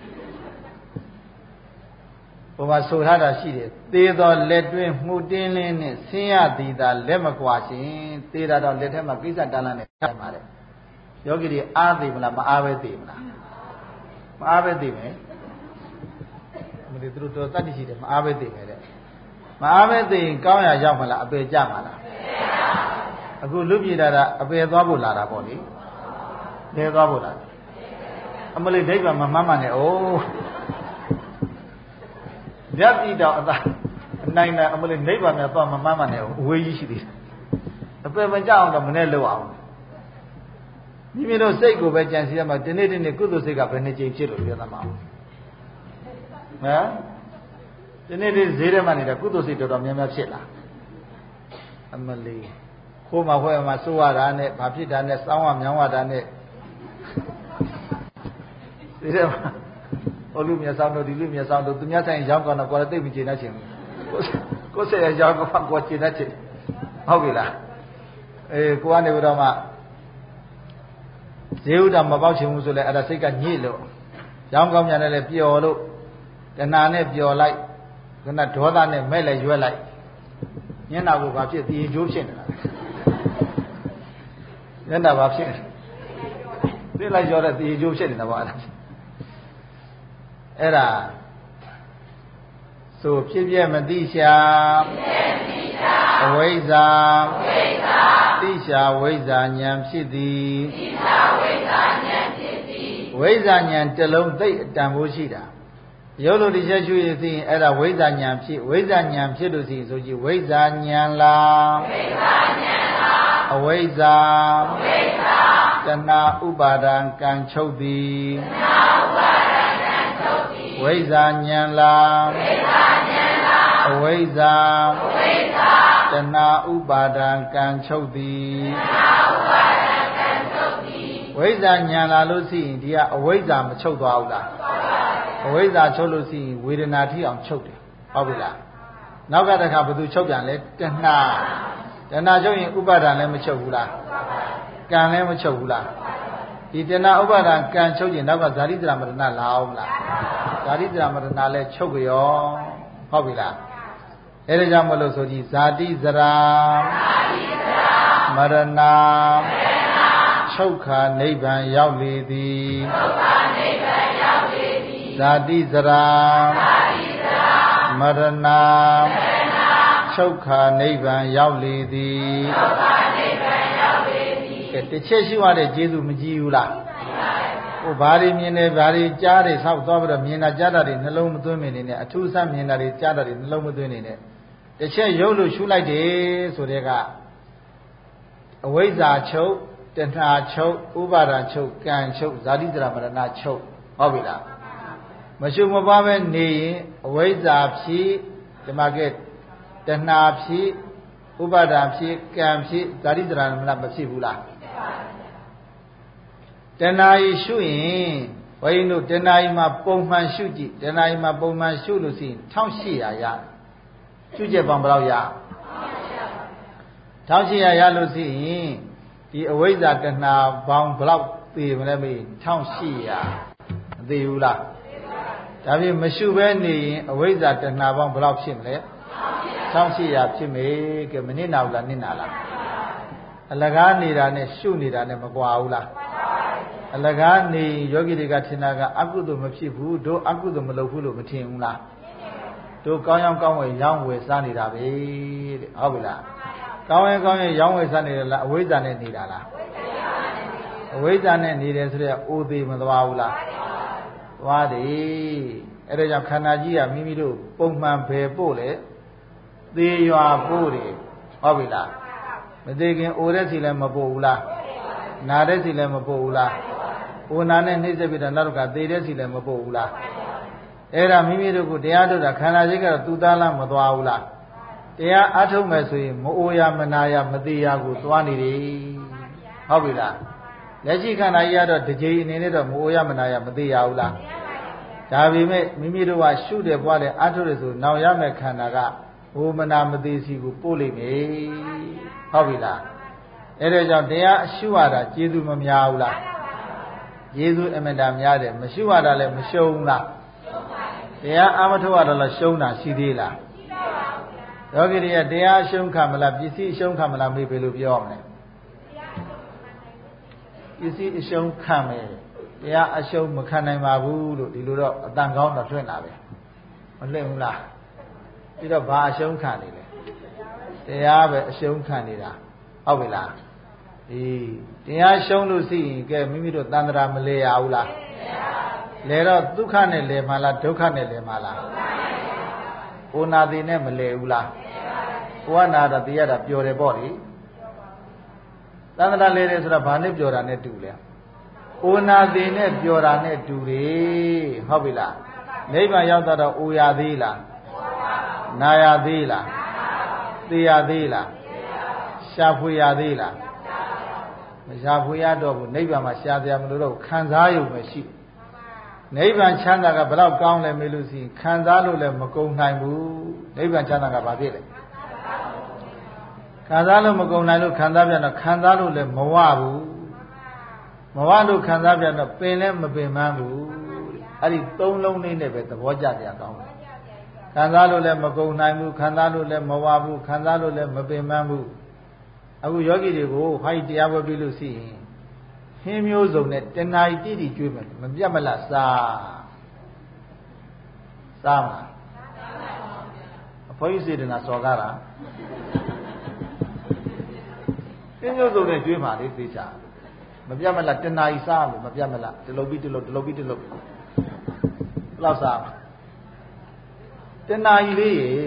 Speaker 1: ဘုရားဆိုထားတာရှိတယ်သေတော်လက်တွင်းမှုတင်းလင်းနဲ့ဆင်းရသည်သာလက်မကွာရှင်သေတာတော့လက်ထဲမှာကိစ္စတန်းလန်းနဲ့ထိုင်ပါလေယောဂီတွေအားသိမလားမအားပဲသိမလားမအားပဲသိမယ်မလို့သူတို့တတ်သိရှိတယ်မအားပဲသိမယ်တဲ့မအားပဲသိရင်ကောင်းရရောက်မလားအပေကြမှာလားအခုလူပြည်တာကအပေသွားဖို့လာတာပေါ့လေလဲသွားဖို့လာအမလေးဒိဗ္ဗမမမှန်နဲ့အိုးမြတ်ပြည်တော်အသာအနိုင်နဲ့အမလေးနိဗ္ဗာန်နဲ့သွားမမှန်မှန်နဲ့အဝေးကြီးရှိသေးတယ်အပေမကြအောင်တော့မနဲ့လောက်အောင်မိမိတို့စိတ်ကိုပဲကြံစီရမှာဒီနေ့ဒီနေ့ကုသိုလ်စိတ်ကဘယ်နှကြိမ်ဖြစ်လို့ပြောသမှာဟမ်တဒီနေ့ဒီဈေးထဲမှာနေတာကုသိုလ်စိတ်တော်တော်များများဖြစ်လာအမလီခိုးမှာခွဲမှာစိုးရတာနဲ့ဘာဖြစ်တာနဲ့စောင်းဝမြောင်းဝတာနဲ့ဒီထဲမှာဟိုလူမျက်စောင်းတို့ဒီလူမျက်စောင်းတို့သူများဆိုင်ရောက်ကောင်းတော့ကိုယ်သိမကျေနပ်ချင်ဘူးကိုယ်ဆက်ရရောက်ကောကိုယ်ကျေနပ်ချင်ဟုတ်ပြီလားအေးကိုကနေပြီးတော့မှဈေးဥဒ္ဒမပေါက်ချင်ဘူးဆိုလဲအဲ့ဒါစိတ်ကညစ်လို့ရောင်းကောင်းမြန်နဲ့လည်းပျော်လို့တဏှာနဲ့ပျော်လိုက်ခဏဒေါသနဲ့မဲ့လည်းရွက်လိုက်ညနာကိုဘာဖြစ်တည်ကျိုးဖြစ်နေတာညနာဘာဖြစ်သိလိုက်ကြောတဲ့တည်ကျိုးဖြစ်နေတာပေါ့အဲ့ဒါအဲ့ဒါဆိုဖြစ်ပြမသိရှာအဝိဇ္ဇာသိရှာဝိဇ္ဇာဉာဏ်ဖြစ်သည်ဝိဇ္ဇာဉာဏ်တစ်လုံးသိအတန်ဖို့ရှိတာရုပ်လို့ဒီချက်ရှုရသိရင်အဲ့ဒါဝိဇ္ဇာဉာဏ်ဖြစ်ဝိဇ္ဇာဉာဏ်ဖြစ်လို့ရှိရင်ဆိုကြည့်ဝိဇ္ဇာဉာဏ်လားဝိဇ္ဇာဉာဏ်လားအဝိဇ္ဇာအဝိဇ္ဇာတဏှာဥပါဒံကံချုပ်သည်တဏှာဥပါဒံကံချုပ်သည်ဝိဇ္ဇာဉာဏ်လားဝိဇ္ဇာဉာဏ်လားအဝိဇ္ဇာအဝိဇ္ဇာတဏှာဥပါဒံကံချုပ်သည်တဏှာဥပါဒံကံချုပ်သည်ဝိဇ္ဇာဉာဏ်လာလို့ရှိရင်ဒီကအဝိဇ္ဇာမချုပ်သွားဘူးလားအဝိဇ္ဇာချုပ်လို့ရှိရင်ဝေဒနာထိအောင်ချုပ်တယ်ဟုတ်ပြီလားနောက်ကတခါဘယ်သူချုပ်ပြန်လဲတဏှာတဏှာချုပ်ရင်ဥပါဒံလည်းမချုပ်ဘူးလားကံလည်းမချုပ်ဘူးလားဒီတဏှာဥပါဒံကံချုပ်ရင်နောက်ကဇာတိတရာမရဏလာအောင်မလားဇာတိတရာမရဏလည်းချုပ်ကြောဟုတ်ပြီလားအဲဒါကြောင့်မလို့ဆိုကြည့်ဇာတိဇရာမရဏချုပ်ခာနိဗ္ဗာန်ရောက်လေသည်ချုပ်ခာနိဗ္ဗာန်ရောက်လေသည်ဇာတိဇရာမရဏချုပ်ခာနိဗ္ဗာန်ရောက်လေသည်ချုပ်ခာနိဗ္ဗာန်ရောက်လေသည်ကဲတစ်ချက်ရှိရတဲ့ကျေးဇူးမကြည့်ဘူးလားဟိုဘာတွေမြင်နေဘာတွေကြားတွေဆောက်သွားပြီးတော့မြင်တာကြားတာတွေနှလုံးမသွင်းမနေနဲ့အထူးဆန်းမြင်တာတွေကြားတာတွေနှလုံးမသွင်းနေနဲ့တစ်ချက်ရုပ်လို့ရှုလိုက်တယ်ဆိုတဲ့ကအဝိဇ္ဇာချုပ်တဏှာချုပ်ဥပါဒာချုပ်ကံချုပ်ဇာတိတရာမရဏချုပ်ဟုတ်ပြီလားမရှုမပွားပဲနေရင်အဝိဇ္ဇာဖြစ်ဒီမှာကဲတဏှာဖြစ်ဥပါဒာဖြစ်ကံဖြစ်ဇာတိတရာမရဏမဖြစ်ဘူးလားတဏှာကြီးရှုရင်ဘုန်းကြီးတို့တဏှာကြီးမှာပုံမှန်ရှုကြည့်တဏှာကြီးမှာပုံမှန်ရှုလို့ရှိရင်တစ်ထောင်ရှစ်ရာရရှုချက်ပေါင်းဘယ်လောက်ရတစ်ထောင်ရှစ်ရာရလို့ရှိရင်ဒီအဝိဇ္ဇာတဏှာပေါင်းဘယ်လောက်သိမလဲမေးတစ်ထောင်ရှစ်ရာမသိဘူးလားဒါဖြင့်မရှုဘဲနေရင်အဝိဇ္ဇာတဏှာပေါင်းဘယ်လောက်ဖြစ်မလဲတစ်ထောင်ရှစ်ရာဖြစ်မေကဲမနစ်နာဘူးလားနစ်နာလားအလကားနေတာနဲ့ရှုနေတာနဲ့မကွာဘူးလားအလကားနေယောဂီတွေကထင်တာကအကုသိုလ်မဖြစ်ဘူးတို့အကုသိုလ်မလုပ်ဘူးလို့မထင်ဘူးလားတို့ကောင်းရောင်းကောင်းဝယ်ရောင်းဝယ်စားနေတာပဲတဲ့ဟုတ်ပြီလားကောင်းရင်ကောင်းရင်ရောင်းဝယ်စားနေတယ်လားအဝိဇ္ဇာနဲ့နေတာလားအဝိဇ္ဇာနဲ့နေတယ်ဆိုတော့အိုသေးမသွားဘူးလားသွားတယ်အဲ့ဒါကြောင့်ခန္ဓာကြီးကမိမိတို့ပုံမှန်ပဲပို့လေသေရွာပို့တယ်ဟုတ်ပြီလားမသေးခင်အိုတဲ့စီလည်းမပို့ဘူးလားနာတဲ့စီလည်းမပို့ဘူးလားအိုနာနဲ့နှိမ့်ဆက်ပြီးတော့နောက်ကသေတဲ့စီလည်းမပို့ဘူးလားအဲ့ဒါမိမိတို့ကတရားထုတ်တာခန္ဓာကြီးကတော့သူသားလားမသွားဘူးလားတရားအထုတ်မယ်ဆိုရင်မအိုရမနာရမသေးရကိုသွားနေတယ်ဟုတ်ပြီလားလက်ရှိခန္ဓာကြီးကတော့တစ်ကြိမ်အနေနဲ့တော့မအိုရမနာရမသေးရဘူးလားဒါပေမဲ့မိမိတို့ကရှုတယ်ပွားတယ်အထုတ်တယ်ဆိုနောက်ရမယ်ခန္ဓာကဟိုမနာမသေးစီကိုပို့လိမ့်မယ်ဟုတ်ပြီလားအဲ့ဒါကြောင့်တရားရှုရတာကျေးဇူးမများဘူးလားကျေးဇူးအမတန်များတယ်မရှုရတာလည်းမရှုံးလားတရားအမထုတ်ရတော့လည်းရှုံးတာရှိသေးလားယောဂီတွေကတရားအရှုံးခံမလားပစ္စည်းအရှုံးခံမလားမေးဘယ်လိုပြောမလဲပစ္စည်းအရှုံးခံမယ်တရားအရှုံးမခံနိုင်ပါဘူးလို့ဒီလိုတော့အတန်ကောင်းတော့လွှင့်တာပဲမလွှင့်ဘူးလားပြီးတော့ဘာအရှုံးခံနေလဲတရားပဲအရှုံးခံနေတာဟုတ်ပြီလားအေးတရားရှုံးလို့ရှိရင်ကဲမိမိတို့တန်ត្រာမလဲရဘူးလားလဲတော့ဒုက္ခနဲ့လဲမှာလားဒုက္ခနဲ့လဲမှာလားဩနာတိနဲ့မလဲဘူးလားဩနာတော့တရားတာပျော်တယ်ပေါ့လေတန်ត្រာလဲတယ်ဆိုတော့ဘာနဲ့ပျော်တာနဲ့တူလဲဩနာတိနဲ့ပျော်တာနဲ့တူတယ်ဟုတ်ပြီလားနိဗ္ဗာန်ရောက်တော့ဩရသေးလားနာရသေးလားသိရသေးလားရှာဖွေရသေးလားမရှာဖွေရတော့ဘူးနိဗ္ဗာန်မှာရှားစရာမလိုတော့ခံစားရုံပဲရှိနိဗ္ဗာန်ချမ်းသာကဘယ်တော့ကောင်းလဲမေးလို့ရှိရင်ခံစားလို့လည်းမကုန်နိုင်ဘူးနိဗ္ဗာန်ချမ်းသာကဘာဖြစ်လဲခံစားလို့မကုန်နိုင်လို့ခံစားပြန်တော့ခံစားလို့လည်းမဝဘူးမဝလို့ခံစားပြန်တော့ပင်လည်းမပင်ပန်းဘူးအဲ့ဒီသုံးလုံးလေးနဲ့ပဲသဘောကျကြကောင်းတယ်ခံစားလို့လည်းမကုန်နိုင်ဘူးခံစားလို့လည်းမဝဘူးခံစားလို့လည်းမပင်ပန်းဘူးအခုယောဂီတွေကိုဟိုက်တရားပွဲပြီးလို့ရှိရင်ဟင်းမျိုးစုံနဲ့တဏှာကြီးတိတိကျွေးမယ်မပြတ်မလတ်စားစားမလားအဖိုးကြီးစေတနာစော်ကားတာဟင်းမျိုးစုံနဲ့ကျွေးမှာလေသိချာမပြတ်မလတ်တဏှာကြီးစားလို့မပြတ်မလတ်တလုံးပြီးတလုံးတလုံးပြီးတလုံးဘယ်လောက်စားတဏှာကြီးလေးရေ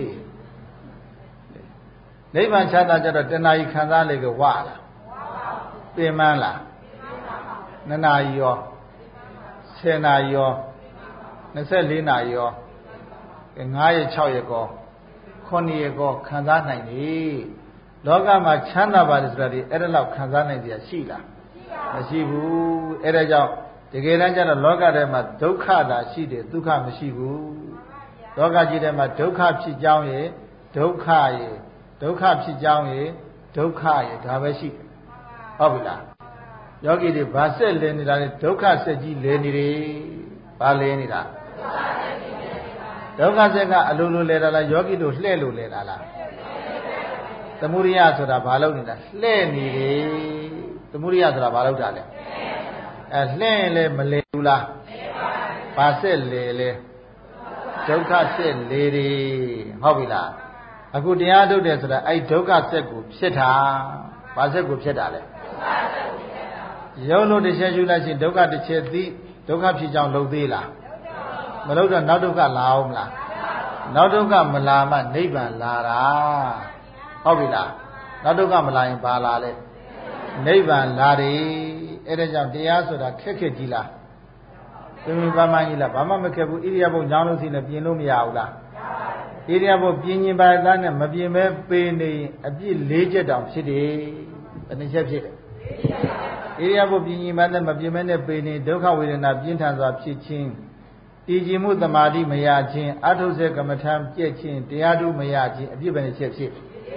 Speaker 1: နိဗ္ဗာန်ချမ်းသာကြတော့တဏှာကြီးခံစားလေကဝလားပင်မလားနှစ်နာရီရောဆယ်နာရီရောနှစ်ဆယ့်လေးနာရီရောငါးရက်ခြောက်ရက်ကောခုနှစ်ရက်ကောခံစားနိုင်ပြီလောကမှာချမ်းသာပါလေဆိုတာဒီအဲ့ဒါလောက်ခံစားနိုင်ကြရှိလားမရှိဘူးအဲ့ဒါကြောင့်တကယ်တမ်းကျတော့လောကထဲမှာဒုက္ခသာရှိတယ်ဒုက္ခမရှိဘူးလောကကြီးထဲမှာဒုက္ခဖြစ်ကြောင်းရဲ့ဒုက္ခရဲ့ဒုက္ခဖြစ်ကြောင်းရဲ့ဒုက္ခရဲ့ဒါပဲရှိဟုတ်ပြီလားယောဂီတွေဗာဆက်လဲနေတာလေဒုက္ခဆက်ကြီးလဲနေတယ်ဗာလဲနေတာဒုက္ခဆက်ကအလိုလိုလဲတာလားယောဂီတို့လှဲ့လို့လဲတာလားသမုဒိယဆိုတာဘာလို့နေတာလှဲ့နေတယ်သမုဒိယဆိုတာဘာလို့တာလဲအဲလှဲ့ရင်လည်းမလဲဘူးလားဗာဆက်လဲလဲဒုက္ခဆက်လေတယ်ဟုတ်ပြီလားအခုတရားထုတ်တယ်ဆိုတာအဲ့ဒုက္ခဆက်ကိုဖြစ်တာဗာဆက်ကိုဖြစ်တာလဲရုပ်လို့တစ်ချက်ယူလိုက်ချင်းဒုက္ခတစ်ချက်သိဒုက္ခဖြစ်ကြောင်းလုံသေးလားမလုံတော့နောက်ဒုက္ခလာအောင်မလားနောက်ဒုက္ခမလာမှနိဗ္ဗာန်လာတာဟုတ်ပြီလားနောက်ဒုက္ခမလာရင်ဘာလာလဲနိဗ္ဗာန်လာတယ်အဲ့ဒါကြောင့်တရားဆိုတာခက်ခက်ကြီးလားပြင်းပြင်းပန်းပန်းကြီးလားဘာမှမခက်ဘူးဣရိယာပုတ်ကြောင်းလို့ရှိရင်ပြင်လို့မရဘူးလားဣရိယာပုတ်ပြင်းရင်ပါသားနဲ့မပြင်းမဲပေးနေရင်အပြစ်၄ချက်တောင်ဖြစ်တယ်ဘယ်နှချက်ဖြစ်တယ်ဣရိယာပုတ်ပြင်းရင်ပါနဲ့မပြင်းမဲနဲ့ပေးနေဒုက္ခဝေဒနာပြင်းထန်စွာဖြစ်ခြင်းတည်ကြည်မှုသမာဓိမရခြင်းအထုစေကမ္မထံပြည့်ခြင်းတရားထုမရခြင်းအပြစ်ပဲတစ်ချက်ဖြစ်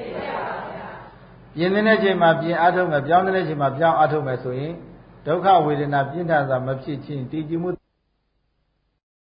Speaker 1: ပြင်းတဲ့ချိန်မှာပြင်းအထုမယ်ပြောင်းတဲ့ချိန်မှာပြောင်းအထုမယ်ဆိုရင်ဒုက္ခဝေဒနာပြင်းထန်စွာမဖြစ်ခြင်းတည်ကြည်မှု